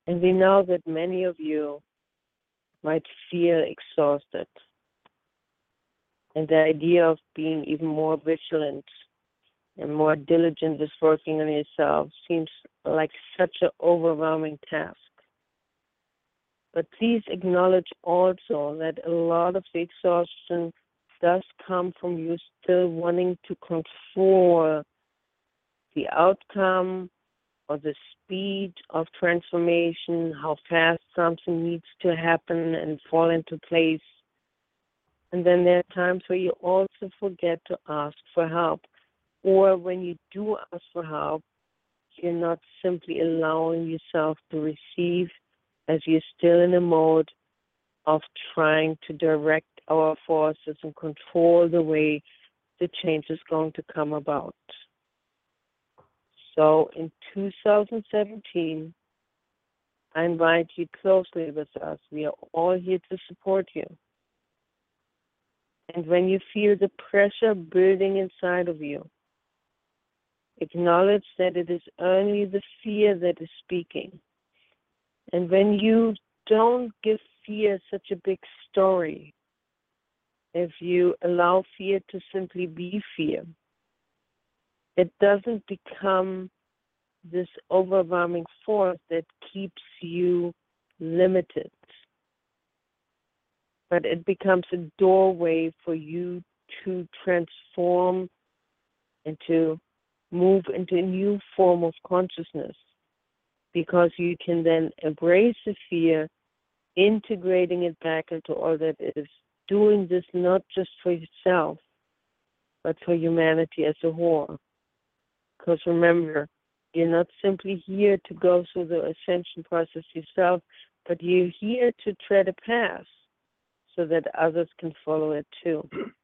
[SPEAKER 4] And we know that many of you might feel exhausted. And the idea of being even more vigilant and more diligent with working on yourself seems like such an overwhelming task. But please acknowledge also that a lot of the exhaustion does come from you still wanting to control the outcome or the speed of transformation, how fast something needs to happen and fall into place. And then there are times where you also forget to ask for help. Or when you do ask for help, you're not simply allowing yourself to receive, as you're still in a mode of trying to direct our forces and control the way the change is going to come about. So in two thousand seventeen, I invite you closely with us. We are all here to support you. And when you feel the pressure building inside of you, acknowledge that it is only the fear that is speaking. And when you don't give fear such a big story, if you allow fear to simply be fear, it doesn't become this overwhelming force that keeps you limited. But it becomes a doorway for you to transform and to move into a new form of consciousness, because you can then embrace the fear, integrating it back into all that is, doing this not just for yourself, but for humanity as a whole. Because remember, you're not simply here to go through the ascension process yourself, but you're here to tread a path so that others can follow it too.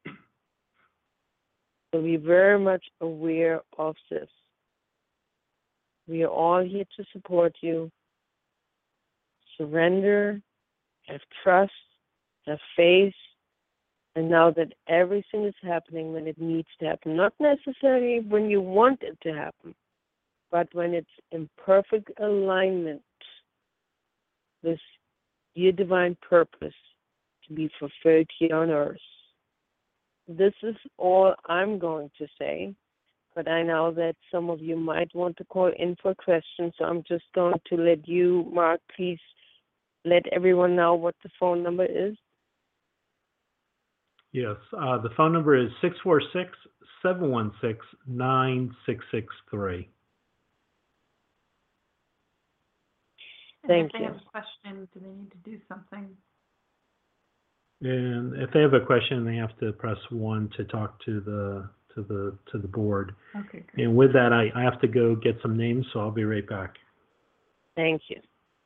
[SPEAKER 4] So be very much aware of this. We are all here to support you. Surrender, have trust, have faith, and know that everything is happening when it needs to happen. Not necessarily when you want it to happen, but when it's in perfect alignment with your divine purpose to be fulfilled here on earth. This is all I'm going to say, but I know that some of you might want to call in for questions, so I'm just going to let you, Mark, please let everyone know what the phone number is.
[SPEAKER 3] Yes, uh, the phone number is six four six, seven one six, nine six six three.
[SPEAKER 4] Thank
[SPEAKER 5] if they
[SPEAKER 4] you.
[SPEAKER 5] have a question, do they need to do something?
[SPEAKER 3] And if they have a question, they have to press one to talk to the to the to the board.
[SPEAKER 5] Okay, great.
[SPEAKER 3] And with that, I, I have to go get some names, so I'll be right back.
[SPEAKER 4] Thank you.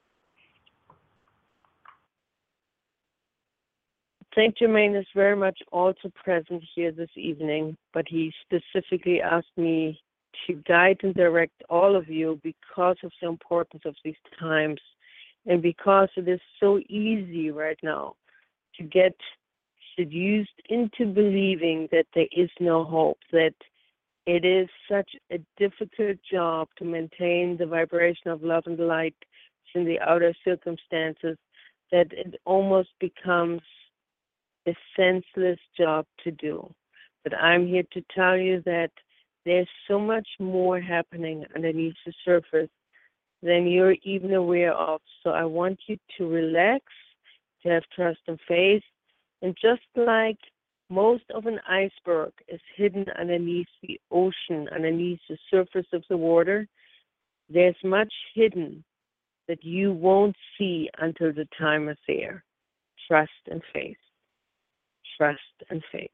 [SPEAKER 4] Saint Germain is very much also present here this evening, but he specifically asked me to guide and direct all of you because of the importance of these times and because it is so easy right now to get seduced into believing that there is no hope, that it is such a difficult job to maintain the vibration of love and light in the outer circumstances, that it almost becomes a senseless job to do. But I'm here to tell you that there's so much more happening underneath the surface than you're even aware of. So I want you to relax, to have trust and faith. And just like most of an iceberg is hidden underneath the ocean, underneath the surface of the water, there's much hidden that you won't see until the time is there. Trust and faith. Trust and faith.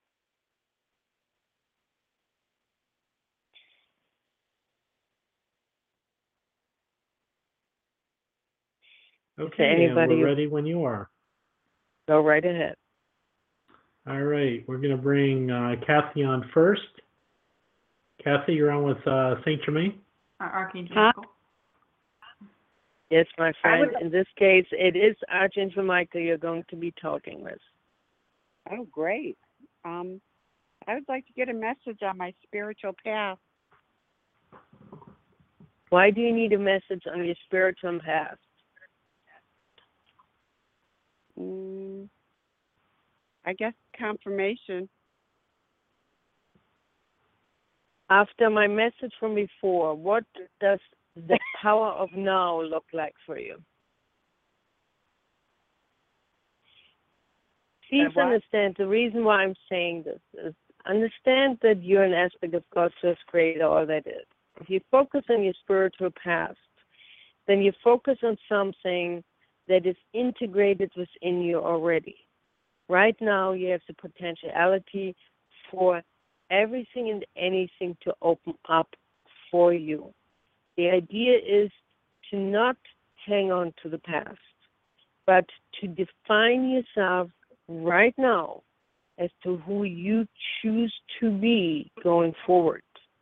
[SPEAKER 3] Okay,
[SPEAKER 4] anybody-
[SPEAKER 3] and we're ready when you are.
[SPEAKER 4] Go right ahead.
[SPEAKER 3] All right, we're going to bring uh, Kathy on first. Kathy, you're on with uh, Saint Germain.
[SPEAKER 5] Our Archangel
[SPEAKER 6] Huh?
[SPEAKER 5] Michael.
[SPEAKER 4] Yes, my friend.
[SPEAKER 6] would-
[SPEAKER 4] In this case, it is Archangel Michael you're going to be talking with.
[SPEAKER 6] Oh, great. Um, I would like to get a message on my spiritual path.
[SPEAKER 4] Why do you need a message on your spiritual path?
[SPEAKER 6] Mm, I guess confirmation.
[SPEAKER 4] After my message from before, what does the power of now look like for you? Please
[SPEAKER 6] what?
[SPEAKER 4] understand, the reason why I'm saying this is understand that you're an aspect of God's first creator, all that is. If you focus on your spiritual past, then you focus on something that is integrated within you already. Right now, you have the potentiality for everything and anything to open up for you. The idea is to not hang on to the past, but to define yourself right now as to who you choose to be going forward.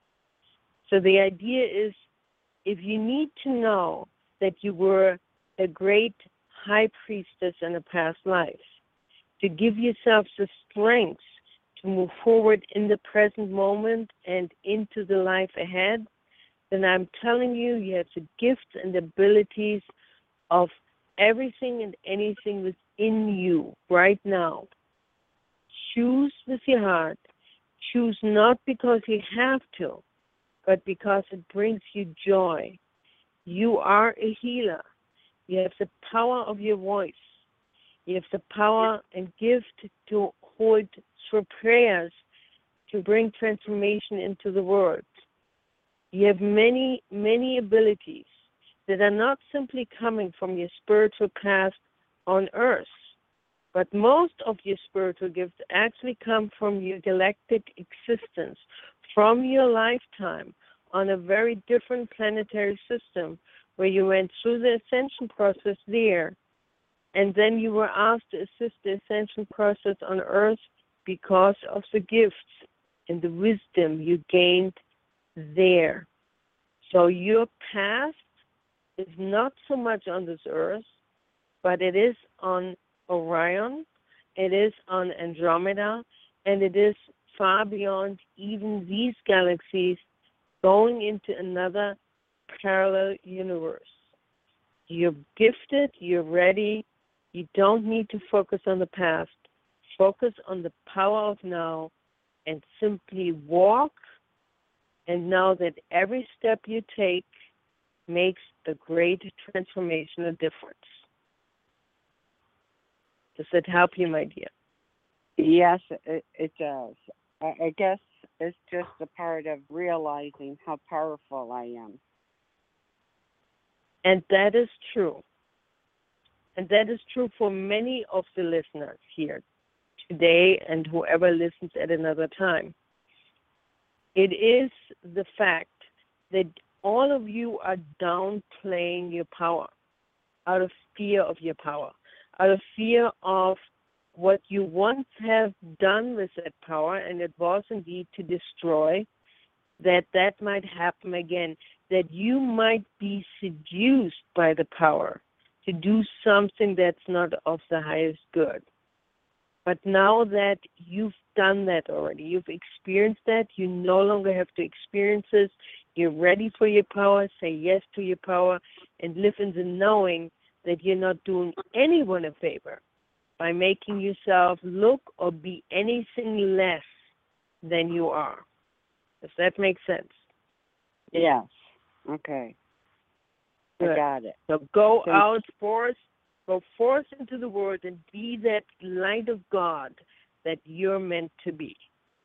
[SPEAKER 4] So the idea is, if you need to know that you were a great high priestess in a past life, to give yourself the strength to move forward in the present moment and into the life ahead, then I'm telling you, you have the gifts and abilities of everything and anything within you right now. Choose with your heart. Choose not because you have to, but because it brings you joy. You are a healer. You have the power of your voice. You have the power and gift to hold through prayers to bring transformation into the world. You have many, many abilities that are not simply coming from your spiritual past on earth, but most of your spiritual gifts actually come from your galactic existence, from your lifetime on a very different planetary system where you went through the ascension process there, and then you were asked to assist the ascension process on earth because of the gifts and the wisdom you gained there. So your past is not so much on this earth, but it is on Orion, it is on Andromeda, and it is far beyond even these galaxies, going into another parallel universe. You're gifted, you're ready, you don't need to focus on the past. Focus on the power of now and simply walk, and know that every step you take makes a great transformational difference. Does that help you, my dear?
[SPEAKER 6] Yes, it, it does. I, I guess it's just a part of realizing how powerful I am.
[SPEAKER 4] And that is true. And that is true for many of the listeners here today and whoever listens at another time. It is the fact that all of you are downplaying your power out of fear of your power, out of fear of what you once have done with that power, and it was indeed to destroy, that that might happen again, that you might be seduced by the power to do something that's not of the highest good. But now that you've done that already, you've experienced that, you no longer have to experience this, you're ready for your power, say yes to your power, and live in the knowing that you're not doing anyone a favor by making yourself look or be anything less than you are. Does that make sense?
[SPEAKER 6] Yes. Okay.
[SPEAKER 4] Good.
[SPEAKER 6] I got it.
[SPEAKER 4] So go
[SPEAKER 6] Thank
[SPEAKER 4] out forth, go forth into the world and be that light of God that you're meant to be.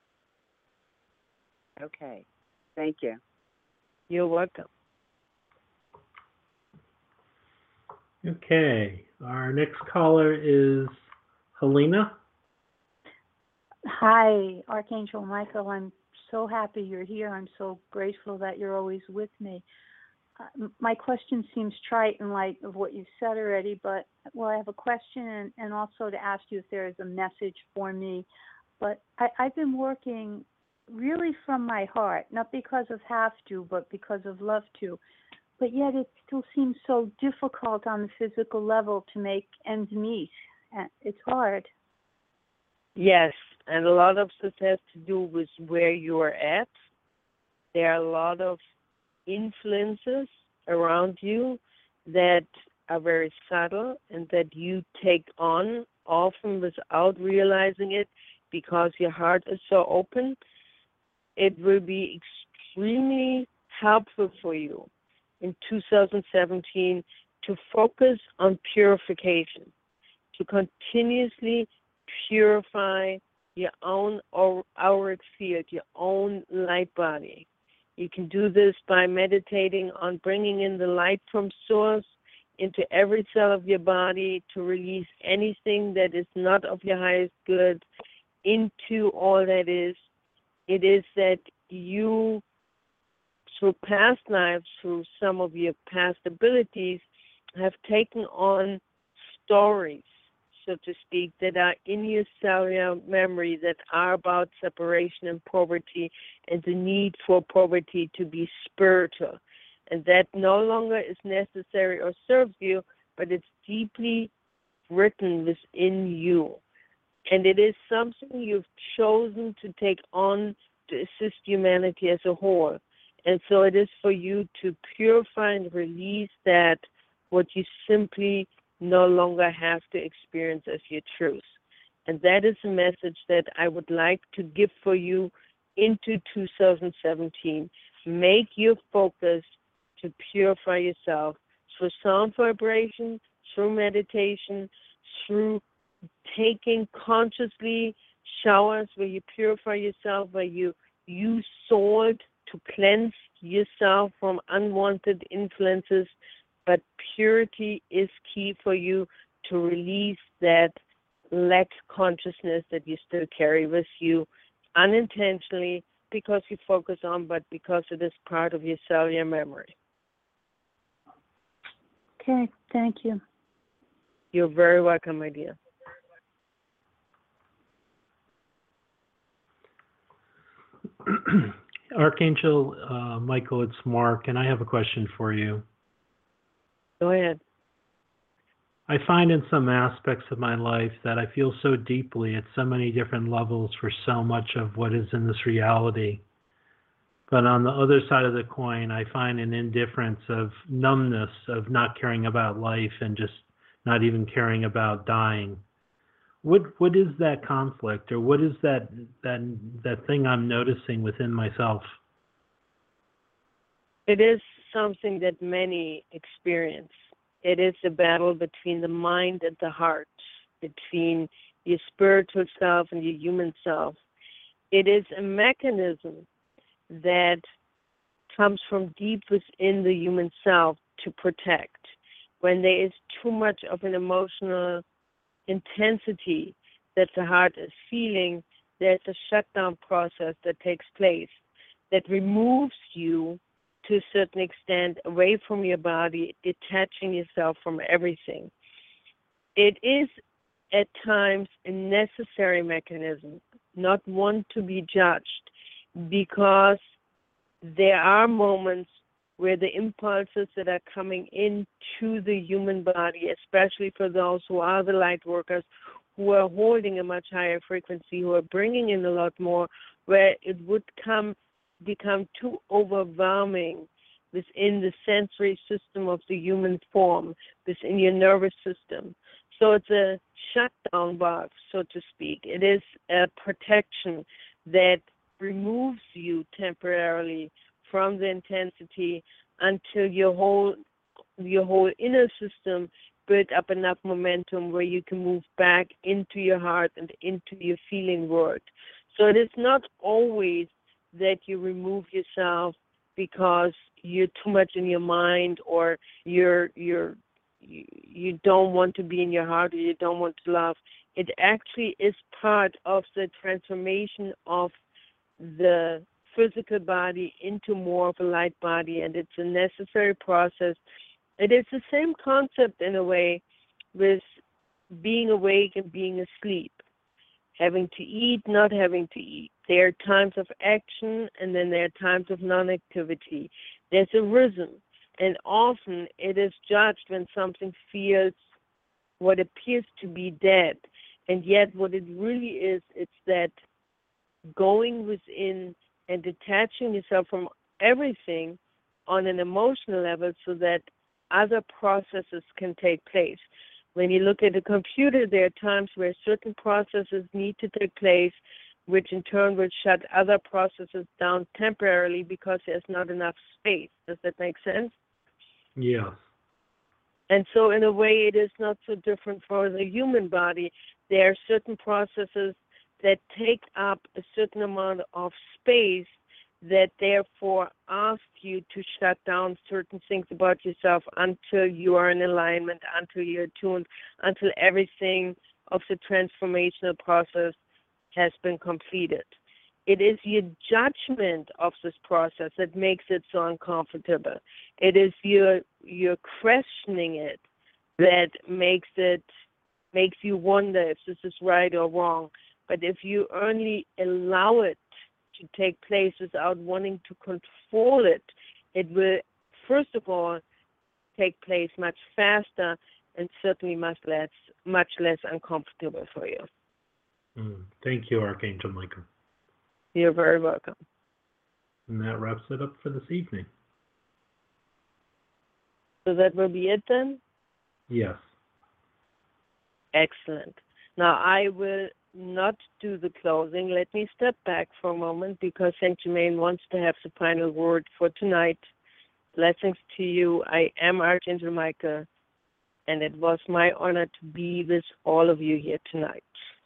[SPEAKER 6] Okay. Thank you.
[SPEAKER 4] You're welcome.
[SPEAKER 3] Okay. Our next caller is Helena.
[SPEAKER 7] Hi, Archangel Michael. I'm so happy you're here. I'm so grateful that you're always with me. Uh, my question seems trite in light of what you've said already, but, well, I have a question and, and also to ask you if there is a message for me. But I, I've been working really from my heart, not because of have to, but because of love to. But yet it still seems so difficult on the physical level to make ends meet. It's hard.
[SPEAKER 4] Yes, and a lot of this has to do with where you are at. There are a lot of influences around you that are very subtle and that you take on often without realizing it because your heart is so open, it will be extremely helpful for you in two thousand seventeen to focus on purification, to continuously purify your own auric field, your own light body. You can do this by meditating on bringing in the light from source into every cell of your body to release anything that is not of your highest good into all that is. It is that you, through past lives, through some of your past abilities, have taken on stories, so to speak, that are in your cellular memory that are about separation and poverty and the need for poverty to be spiritual. And that no longer is necessary or serves you, but it's deeply written within you. And it is something you've chosen to take on to assist humanity as a whole. And so it is for you to purify and release that, what you simply no longer have to experience as your truth. And that is a message that I would like to give for you into two thousand seventeen. Make your focus to purify yourself through sound vibration, through meditation, through taking consciously showers where you purify yourself, where you use salt to cleanse yourself from unwanted influences. But purity is key for you to release that lack consciousness that you still carry with you unintentionally because you focus on, but because it is part of your cellular memory.
[SPEAKER 7] Okay, thank you.
[SPEAKER 4] You're very welcome, my dear.
[SPEAKER 3] Archangel uh, Michael, it's Mark, and I have a question for you.
[SPEAKER 4] Go ahead.
[SPEAKER 3] I find in some aspects of my life that I feel so deeply at so many different levels for so much of what is in this reality. But on the other side of the coin, I find an indifference of numbness, of not caring about life and just not even caring about dying. What what is that conflict, or what is that that that thing I'm noticing within myself?
[SPEAKER 4] It is something that many experience. It is a battle between the mind and the heart, between your spiritual self and your human self. It is a mechanism that comes from deep within the human self to protect. When there is too much of an emotional intensity that the heart is feeling, there's a shutdown process that takes place that removes you to a certain extent away from your body, detaching yourself from everything. It is at times a necessary mechanism, not one to be judged, because there are moments where the impulses that are coming into the human body, especially for those who are the light workers, who are holding a much higher frequency, who are bringing in a lot more, where it would come become too overwhelming within the sensory system of the human form, within your nervous system. So it's a shutdown box, so to speak. It is a protection that removes you temporarily from the intensity until your whole your whole inner system built up enough momentum where you can move back into your heart and into your feeling world. So it is not always that you remove yourself because you're too much in your mind, or you're you're you, you don't want to be in your heart, or you don't want to love. It actually is part of the transformation of the physical body into more of a light body, and it's a necessary process. It is the same concept in a way with being awake and being asleep, having to eat, not having to eat. There are times of action, and then there are times of non-activity. There's a rhythm, and often it is judged when something feels what appears to be dead, and yet what it really is, it's that going within and detaching yourself from everything on an emotional level so that other processes can take place. When you look at a computer, there are times where certain processes need to take place, which in turn will shut other processes down temporarily because there's not enough space. Does that make sense?
[SPEAKER 3] Yes.
[SPEAKER 4] And so in a way, it is not so different for the human body. There are certain processes that take up a certain amount of space that therefore ask you to shut down certain things about yourself until you are in alignment, until you're attuned, until everything of the transformational process has been completed. It is your judgment of this process that makes it so uncomfortable. It is your your questioning it that makes it makes you wonder if this is right or wrong. But if you only allow it to take place without wanting to control it, it will, first of all, take place much faster and certainly much less much less uncomfortable for you.
[SPEAKER 3] Mm, thank you, Archangel Michael.
[SPEAKER 4] You're very welcome.
[SPEAKER 3] And that wraps it up for this evening.
[SPEAKER 4] So that will be it then?
[SPEAKER 3] Yes.
[SPEAKER 4] Excellent. Now I will not do the closing. Let me step back for a moment because Saint Germain wants to have the final word for tonight. Blessings to you. I am Archangel Michael, and it was my honor to be with all of you here tonight.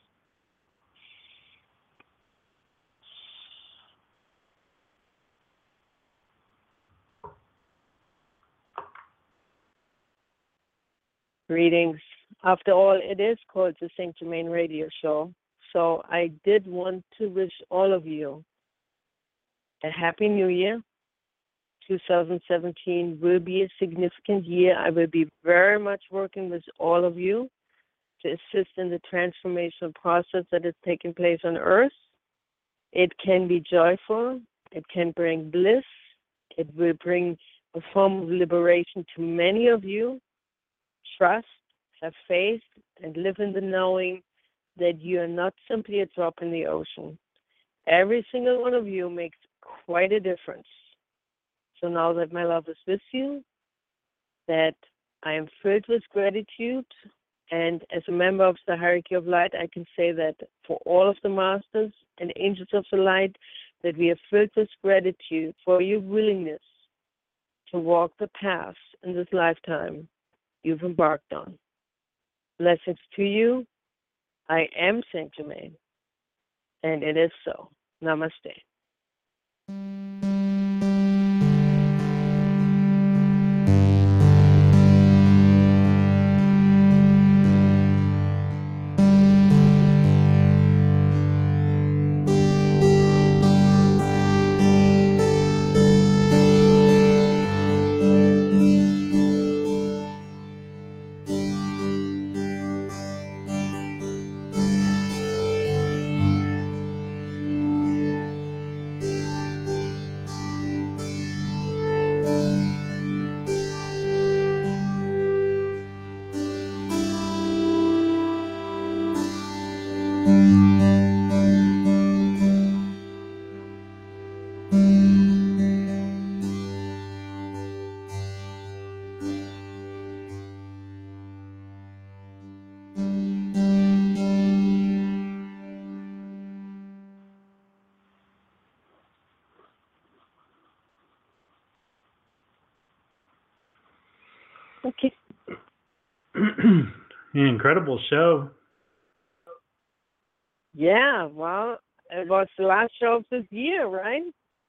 [SPEAKER 4] Greetings. After all, it is called the Saint Germain Radio Show. So I did want to wish all of you a Happy New Year. two thousand seventeen will be a significant year. I will be very much working with all of you to assist in the transformational process that is taking place on Earth. It can be joyful. It can bring bliss. It will bring a form of liberation to many of you. Trust, have faith, and live in the knowing that you are not simply a drop in the ocean. Every single one of you makes quite a difference. So now that my love is with you, that I am filled with gratitude, and as a member of the Hierarchy of Light, I can say that for all of the Masters and Angels of the Light, that we are filled with gratitude for your willingness to walk the path in this lifetime you've embarked on. Blessings to you. I am Saint Germain, and it is so. Namaste. Okay.
[SPEAKER 3] An incredible show.
[SPEAKER 4] Yeah, well, it was the last show of this year, right?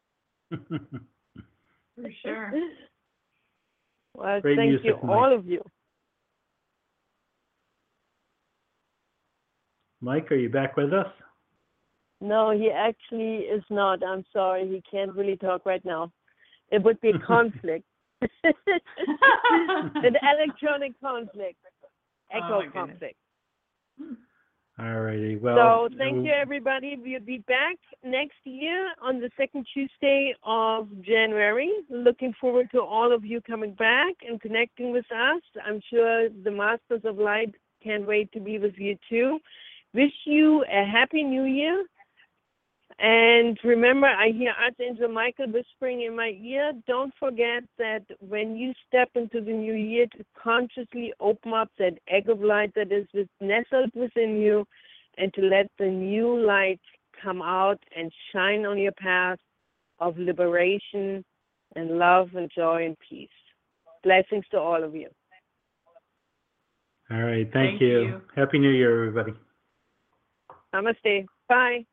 [SPEAKER 5] For sure.
[SPEAKER 4] Well,
[SPEAKER 3] Great
[SPEAKER 4] thank
[SPEAKER 3] music,
[SPEAKER 4] you,
[SPEAKER 3] Mike.
[SPEAKER 4] all of you.
[SPEAKER 3] Mike, are you back with us?
[SPEAKER 4] No, he actually is not. I'm sorry. He can't really talk right now. It would be a conflict. An electronic conflict. Echo
[SPEAKER 5] Oh, my goodness.
[SPEAKER 4] conflict.
[SPEAKER 3] All righty. Well,
[SPEAKER 4] So thank you, everybody. We'll be back next year on the second Tuesday of January. Looking forward to all of you coming back and connecting with us. I'm sure the Masters of Light can't wait to be with you too. Wish you a Happy New Year. And remember, I hear Archangel Michael whispering in my ear, don't forget that when you step into the new year, to consciously open up that egg of light that is with, nestled within you, and to let the new light come out and shine on your path of liberation and love and joy and peace. Blessings to all of you.
[SPEAKER 3] All right. Thank,
[SPEAKER 5] Thank
[SPEAKER 3] you.
[SPEAKER 5] you.
[SPEAKER 3] Happy New Year, everybody.
[SPEAKER 4] Namaste. Bye.